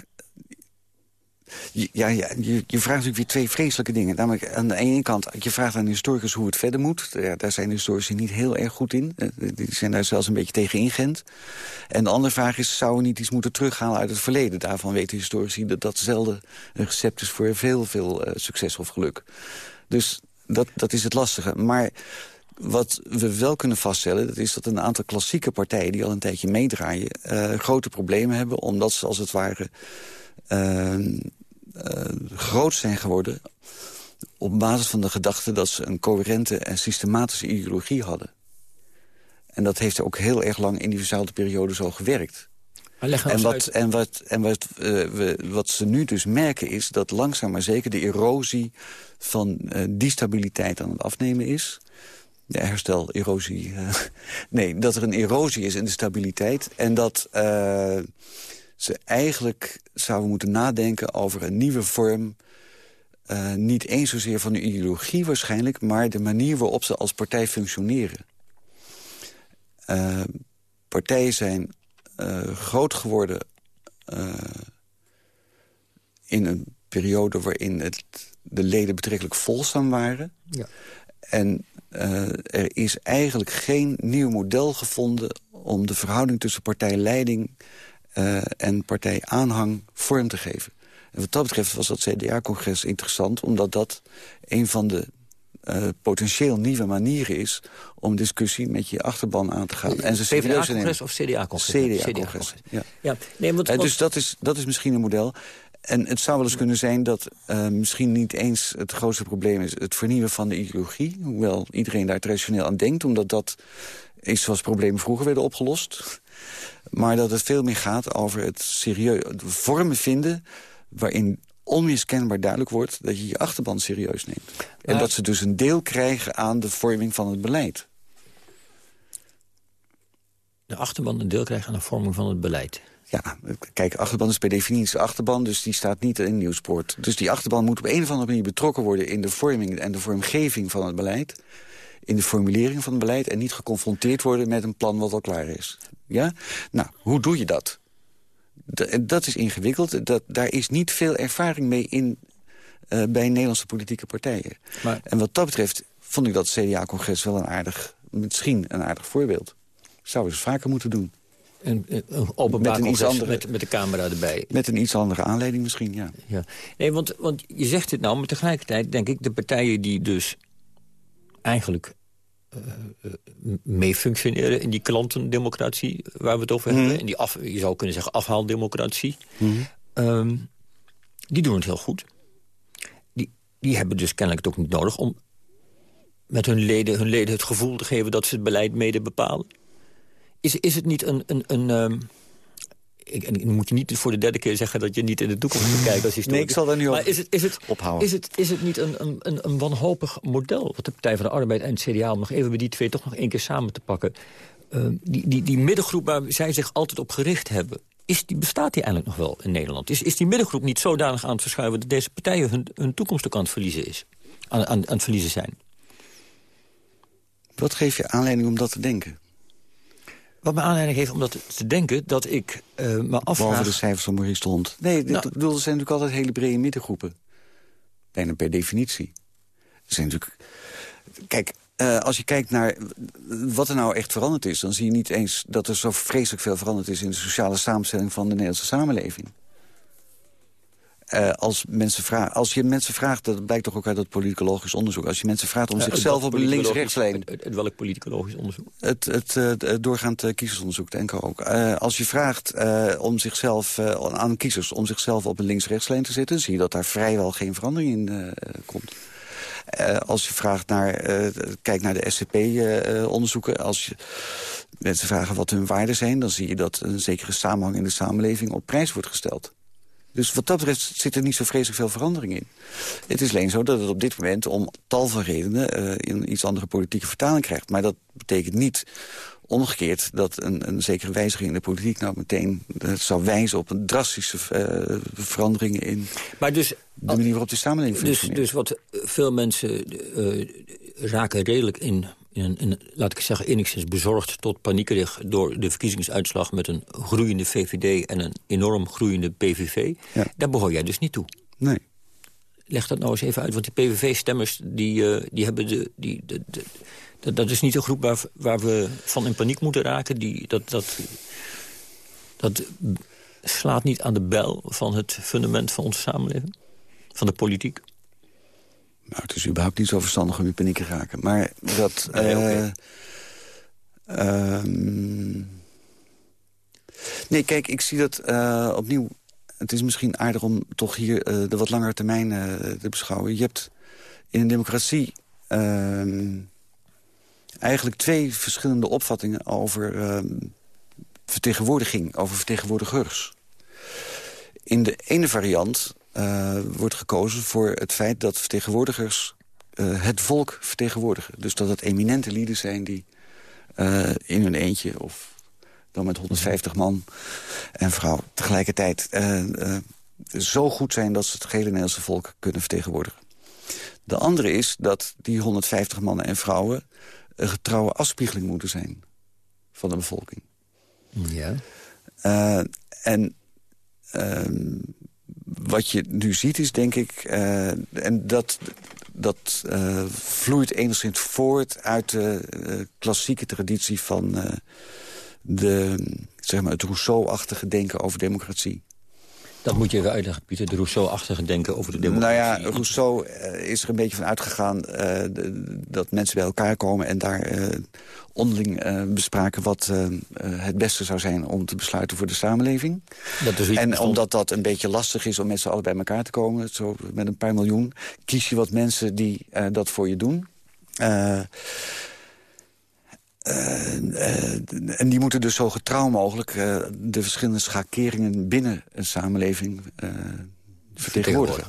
Ja, ja, je, je vraagt natuurlijk weer twee vreselijke dingen. Namelijk, aan de ene kant, je vraagt aan een historicus hoe het verder moet. Ja, daar zijn de historici niet heel erg goed in. Die zijn daar zelfs een beetje tegen ingeënt. En de andere vraag is, zou we niet iets moeten terughalen uit het verleden? Daarvan weten historici dat dat zelden een recept is voor veel, veel uh, succes of geluk. Dus dat, dat is het lastige. Maar wat we wel kunnen vaststellen, dat is dat een aantal klassieke partijen die al een tijdje meedraaien, uh, grote problemen hebben, omdat ze als het ware uh, uh, groot zijn geworden op basis van de gedachte dat ze een coherente en systematische ideologie hadden. En dat heeft ook heel erg lang in diezelfde periode zo gewerkt. En wat, en, wat, en wat, uh, we, wat ze nu dus merken is dat langzaam maar zeker de erosie van uh, die stabiliteit aan het afnemen is. De herstel, erosie. Uh, nee, dat er een erosie is in de stabiliteit. En dat uh, ze eigenlijk zouden moeten nadenken over een nieuwe vorm. Uh, niet eens zozeer van een ideologie waarschijnlijk, maar de manier waarop ze als partij functioneren. Uh, partijen zijn uh, groot geworden uh, in een periode waarin het, de leden betrekkelijk volgzaam waren. Ja. En uh, er is eigenlijk geen nieuw model gevonden om de verhouding tussen partijleiding uh, en partijaanhang vorm te geven. En wat dat betreft was dat C D A-congres interessant, omdat dat een van de uh, potentieel nieuwe manieren is om discussie met je achterban aan te gaan. En ze P v d A-congres of C D A-congres? C D A-congres, ja. ja. Nee, want, uh, want... Dus dat is, dat is misschien een model. En het zou wel eens kunnen zijn dat uh, misschien niet eens het grootste probleem is het vernieuwen van de ideologie. Hoewel iedereen daar traditioneel aan denkt, omdat dat is zoals problemen vroeger werden opgelost. Maar dat het veel meer gaat over het serieus vormen vinden waarin onmiskenbaar duidelijk wordt dat je je achterban serieus neemt. Ja. En dat ze dus een deel krijgen aan de vorming van het beleid. De achterban een deel krijgen aan de vorming van het beleid. Ja, kijk, achterban is per definitie achterban, dus die staat niet in Nieuwspoort. Dus die achterban moet op een of andere manier betrokken worden in de vorming en de vormgeving van het beleid. In de formulering van het beleid en niet geconfronteerd worden met een plan wat al klaar is. Ja? Nou, hoe doe je dat? D- dat is ingewikkeld. Dat, daar is niet veel ervaring mee in uh, bij Nederlandse politieke partijen. Maar... En wat dat betreft vond ik dat het C D A-congres wel een aardig, misschien een aardig voorbeeld. Zouden ze vaker moeten doen. Een, een openbaar congres andere, met, met de camera erbij. Met een iets andere aanleiding misschien, ja. ja. Nee, want, want je zegt het nou, maar tegelijkertijd denk ik... de partijen die dus eigenlijk uh, mee functioneren in die klantendemocratie waar we het over mm. hebben... in die af, je zou kunnen zeggen afhaaldemocratie... Mm. Um, die doen het heel goed. Die, die hebben dus kennelijk het ook niet nodig... om met hun leden, hun leden het gevoel te geven dat ze het beleid mede bepalen. Is, is het niet een... een, een um, ik, en dan moet je niet voor de derde keer zeggen dat je niet in de toekomst moet kijken als historicus. Nee, ik zal daar nu maar is het, is het, ophouden. Is het, is het niet een, een, een wanhopig model wat de Partij van de Arbeid en het C D A... om nog even bij die twee toch nog één keer samen te pakken... Uh, die, die, die middengroep waar zij zich altijd op gericht hebben... Is die, bestaat die eigenlijk nog wel in Nederland? Is, is die middengroep niet zodanig aan het verschuiven... dat deze partijen hun, hun toekomst ook aan het verliezen, is, aan, aan, aan het verliezen zijn? Wat geeft je aanleiding om dat te denken? Wat me aanleiding heeft om dat te denken, dat ik uh, me afvraag... Behalve de cijfers van Maurice de Hond. Nee, dit, nou, bedoel, er zijn natuurlijk altijd hele brede middengroepen. Bijna per definitie. Er zijn natuurlijk... Kijk, uh, als je kijkt naar wat er nou echt veranderd is... dan zie je niet eens dat er zo vreselijk veel veranderd is... in de sociale samenstelling van de Nederlandse samenleving. Uh, als, mensen vragen, als je mensen vraagt, dat blijkt toch ook uit dat politicologisch onderzoek... als je mensen vraagt om uh, zichzelf op een links-rechtslijn... Het, het welk politicologisch onderzoek? Het, het, het, het doorgaand uh, kiezersonderzoek, denk ik ook. Uh, als je vraagt uh, om zichzelf, uh, aan kiezers om zichzelf op een links-rechtslijn te zetten... zie je dat daar vrijwel geen verandering in uh, komt. Uh, als je vraagt naar, uh, kijk naar de S C P-onderzoeken... Uh, als je mensen vragen wat hun waarden zijn... dan zie je dat een zekere samenhang in de samenleving op prijs wordt gesteld. Dus wat dat betreft zit er niet zo vreselijk veel verandering in. Het is alleen zo dat het op dit moment om tal van redenen... Uh, een iets andere politieke vertaling krijgt. Maar dat betekent niet omgekeerd dat een, een zekere wijziging in de politiek... nou meteen uh, zou wijzen op een drastische uh, veranderingen in maar dus, de manier waarop de samenleving dus, functioneert. Dus wat veel mensen uh, raken redelijk in... In, in, laat ik zeggen, enigszins bezorgd tot paniekerig... door de verkiezingsuitslag met een groeiende V V D... en een enorm groeiende P V V. Ja. Daar behoor jij dus niet toe. Nee. Leg dat nou eens even uit, want die P V V-stemmers... die, uh, die hebben de, die, de, de, de, dat is niet een groep waar, waar we van in paniek moeten raken. Die, dat, dat, dat slaat niet aan de bel van het fundament van onze samenleving. Van de politiek. Nou, het is überhaupt niet zo verstandig om in paniek te raken. Maar dat... Nee, uh, okay. uh, nee, kijk, ik zie dat uh, opnieuw... Het is misschien aardig om toch hier uh, de wat langere termijn uh, te beschouwen. Je hebt in een democratie uh, eigenlijk twee verschillende opvattingen... over uh, vertegenwoordiging, over vertegenwoordigers. In de ene variant... Uh, wordt gekozen voor het feit dat vertegenwoordigers uh, het volk vertegenwoordigen. Dus dat het eminente lieden zijn die uh, in hun eentje... of dan met honderdvijftig man en vrouw tegelijkertijd... Uh, uh, zo goed zijn dat ze het gehele Nederlandse volk kunnen vertegenwoordigen. De andere is dat die honderdvijftig mannen en vrouwen... een getrouwe afspiegeling moeten zijn van de bevolking. Ja. Uh, en... Uh, Wat je nu ziet is, denk ik... Uh, en dat, dat uh, vloeit enigszins voort uit de uh, klassieke traditie... van uh, de, zeg maar het Rousseau-achtige denken over democratie. Dat moet je even uitleggen, Pieter. De Rousseau-achtige denken over de democratie. Nou ja, Rousseau uh, is er een beetje van uitgegaan... Uh, de, dat mensen bij elkaar komen en daar uh, onderling uh, bespraken... wat uh, uh, het beste zou zijn om te besluiten voor de samenleving. Dat is en bestond. Omdat dat een beetje lastig is om met z'n allen bij elkaar te komen... zo met een paar miljoen, kies je wat mensen die uh, dat voor je doen... Uh, Uh, uh, en die moeten dus zo getrouw mogelijk uh, de verschillende schakeringen binnen een samenleving uh, vertegenwoordigen.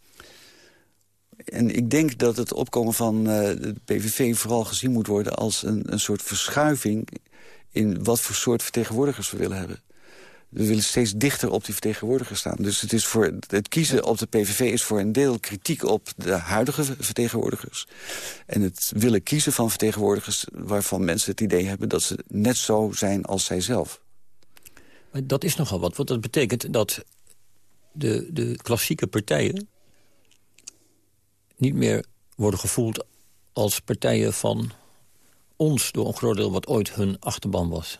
En ik denk dat het opkomen van uh, de P V V vooral gezien moet worden als een, een soort verschuiving in wat voor soort vertegenwoordigers we willen hebben. We willen steeds dichter op die vertegenwoordigers staan. Dus het, is voor, het kiezen op de P V V is voor een deel kritiek op de huidige vertegenwoordigers. En het willen kiezen van vertegenwoordigers waarvan mensen het idee hebben... dat ze net zo zijn als zijzelf. Maar dat is nogal wat. Want dat betekent dat de, de klassieke partijen... niet meer worden gevoeld als partijen van ons... door een groot deel wat ooit hun achterban was.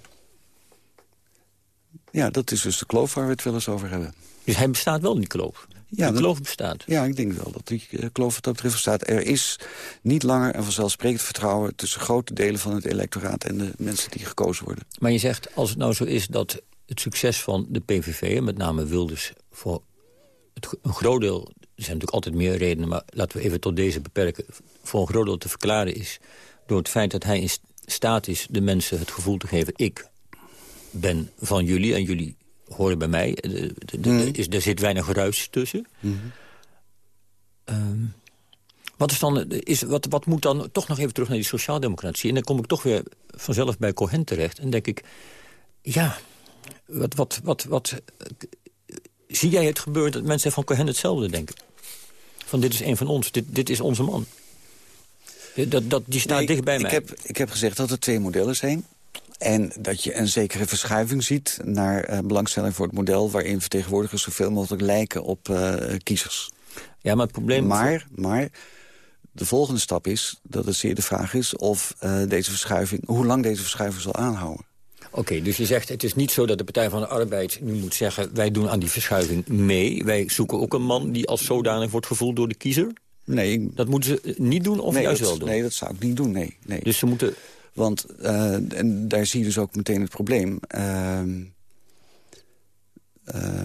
Ja, dat is dus de kloof waar we het wel eens over hebben. Dus hij bestaat wel, die kloof? Ja, de kloof bestaat? Ja, ik denk wel dat die uh, kloof wat dat betreft bestaat. Er is niet langer een vanzelfsprekend vertrouwen... tussen grote delen van het electoraat en de mensen die gekozen worden. Maar je zegt, als het nou zo is dat het succes van de P V V... en met name Wilders, voor het, een groot deel... er zijn natuurlijk altijd meer redenen, maar laten we even tot deze beperken... voor een groot deel te verklaren is... door het feit dat hij in staat is de mensen het gevoel te geven... ik ben van jullie en jullie horen bij mij. De, de, de, mm. is, er zit weinig ruis tussen. Mm-hmm. um, wat, is dan, is, wat, wat moet dan toch nog even terug naar die sociaaldemocratie? En dan kom ik toch weer vanzelf bij Cohen terecht. En denk ik, ja, wat, wat, wat, wat, zie jij het gebeuren dat mensen van Cohen hetzelfde denken? Van dit is een van ons, dit, dit is onze man. Dat, dat, die staat nee, dicht bij ik mij. Heb, ik heb gezegd dat er twee modellen zijn. En dat je een zekere verschuiving ziet naar uh, belangstelling voor het model... waarin vertegenwoordigers zoveel mogelijk lijken op uh, kiezers. Ja, maar het probleem... Maar, maar de volgende stap is dat het zeer de vraag is... of uh, deze verschuiving, hoe lang deze verschuiving zal aanhouden. Oké, okay, dus je zegt het is niet zo dat de Partij van de Arbeid nu moet zeggen... wij doen aan die verschuiving mee. Wij zoeken ook een man die als zodanig wordt gevoeld door de kiezer. Nee. Dat moeten ze niet doen of nee, juist dat, wel doen? Nee, dat zou ik niet doen, nee. nee. Dus ze moeten... Want uh, en daar zie je dus ook meteen het probleem. Uh, uh,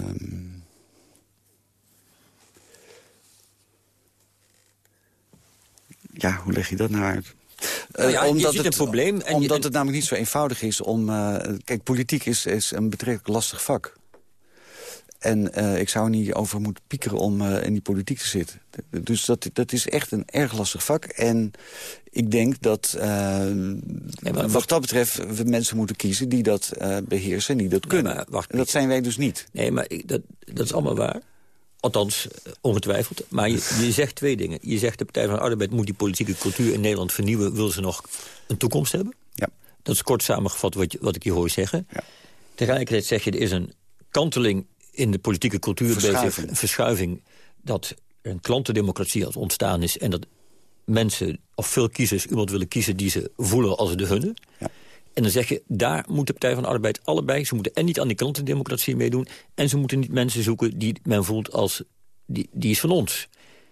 ja, hoe leg je dat nou uit? Uh, nou ja, omdat je ziet het, een probleem. En omdat je, het namelijk niet zo eenvoudig is om... Uh, kijk, politiek is, is een betrekkelijk lastig vak. En uh, ik zou er niet over moeten piekeren om uh, in die politiek te zitten. Dus dat, dat is echt een erg lastig vak. En ik denk dat, uh, nee, wat wacht, dat betreft, we mensen moeten kiezen... die dat uh, beheersen en die dat kunnen. Nee, wacht, en dat zijn wij dus niet. Nee, maar ik, dat, dat is allemaal waar. Althans, ongetwijfeld. Maar je, je zegt twee dingen. Je zegt de Partij van de Arbeid moet die politieke cultuur in Nederland vernieuwen. Wil ze nog een toekomst hebben? Ja. Dat is kort samengevat wat, je, wat ik je hoor zeggen. Ja. Tegelijkertijd zeg je, er is een kanteling in de politieke cultuur verschuiving. bezig, een verschuiving, dat er een klantendemocratie als ontstaan is... en dat mensen, of veel kiezers, iemand willen kiezen die ze voelen als de hunne. Ja. En dan zeg je, daar moet de Partij van de Arbeid allebei... ze moeten en niet aan die klantendemocratie meedoen... en ze moeten niet mensen zoeken die men voelt als... die, die is van ons.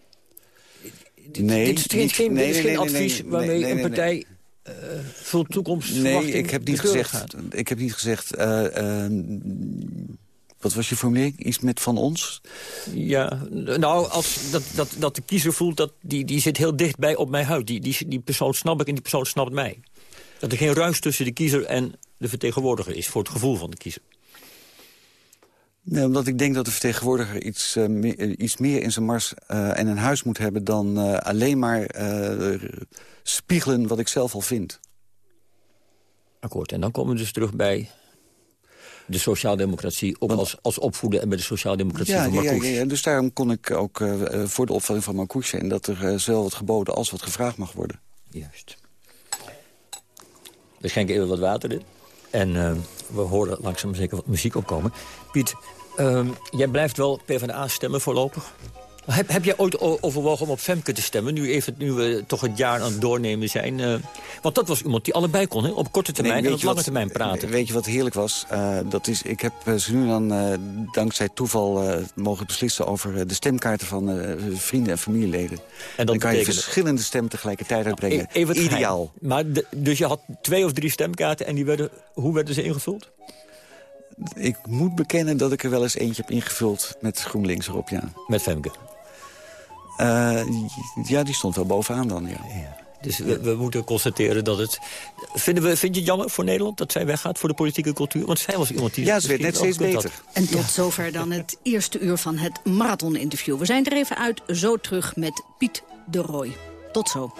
Nee, dit is geen, geen, nee, dit is nee, geen nee, advies nee, nee, waarmee nee, nee, een partij... Nee. Uh, veel toekomst. Nee, ik heb niet gezegd. Ik heb niet gezegd. Uh, uh, wat was je formulering? Iets met van ons? Ja, nou, als dat, dat, dat de kiezer voelt dat die, die zit heel dichtbij op mijn huid. Die, die, die persoon snap ik en die persoon snapt mij. Dat er geen ruis tussen de kiezer en de vertegenwoordiger is voor het gevoel van de kiezer. Nee, omdat ik denk dat de vertegenwoordiger iets, uh, meer, iets meer in zijn mars uh, en een huis moet hebben... dan uh, alleen maar uh, spiegelen wat ik zelf al vind. Akkoord, en dan komen we dus terug bij de sociaaldemocratie... ook als, als opvoeden en bij de sociaaldemocratie ja, van Marcouch. Ja, ja, ja, dus daarom kon ik ook uh, voor de opvatting van Marcouch zijn... dat er uh, zowel wat geboden als wat gevraagd mag worden. Juist. We schenken even wat water in. En uh, we horen langzaam zeker wat muziek opkomen. Piet, uh, jij blijft wel PvdA stemmen voorlopig? Heb, heb jij ooit overwogen om op Femke te stemmen? Nu, even, nu we toch het jaar aan het doornemen zijn. Uh, want dat was iemand die allebei kon, hè? Op korte termijn nee, en op lange wat, termijn praten. Weet je wat heerlijk was? Uh, dat is, ik heb uh, ze nu dan uh, dankzij toeval uh, mogen beslissen over uh, de stemkaarten van uh, vrienden en familieleden. En dan kan je verschillende stemmen tegelijkertijd uitbrengen. Even Ideaal. Maar de, dus je had twee of drie stemkaarten en die werden, hoe werden ze ingevuld? Ik moet bekennen dat ik er wel eens eentje heb ingevuld met GroenLinks erop, ja. Met Femke? Uh, ja, die stond wel bovenaan dan, ja. ja. Dus we, we moeten constateren dat het... Vinden we, vind je het jammer voor Nederland dat zij weggaat voor de politieke cultuur? Want zij was iemand die... Ja, ze werd net steeds beter. Had. En tot ja. zover dan het eerste uur van het marathoninterview. We zijn er even uit, zo terug met Piet de Rooij. Tot zo.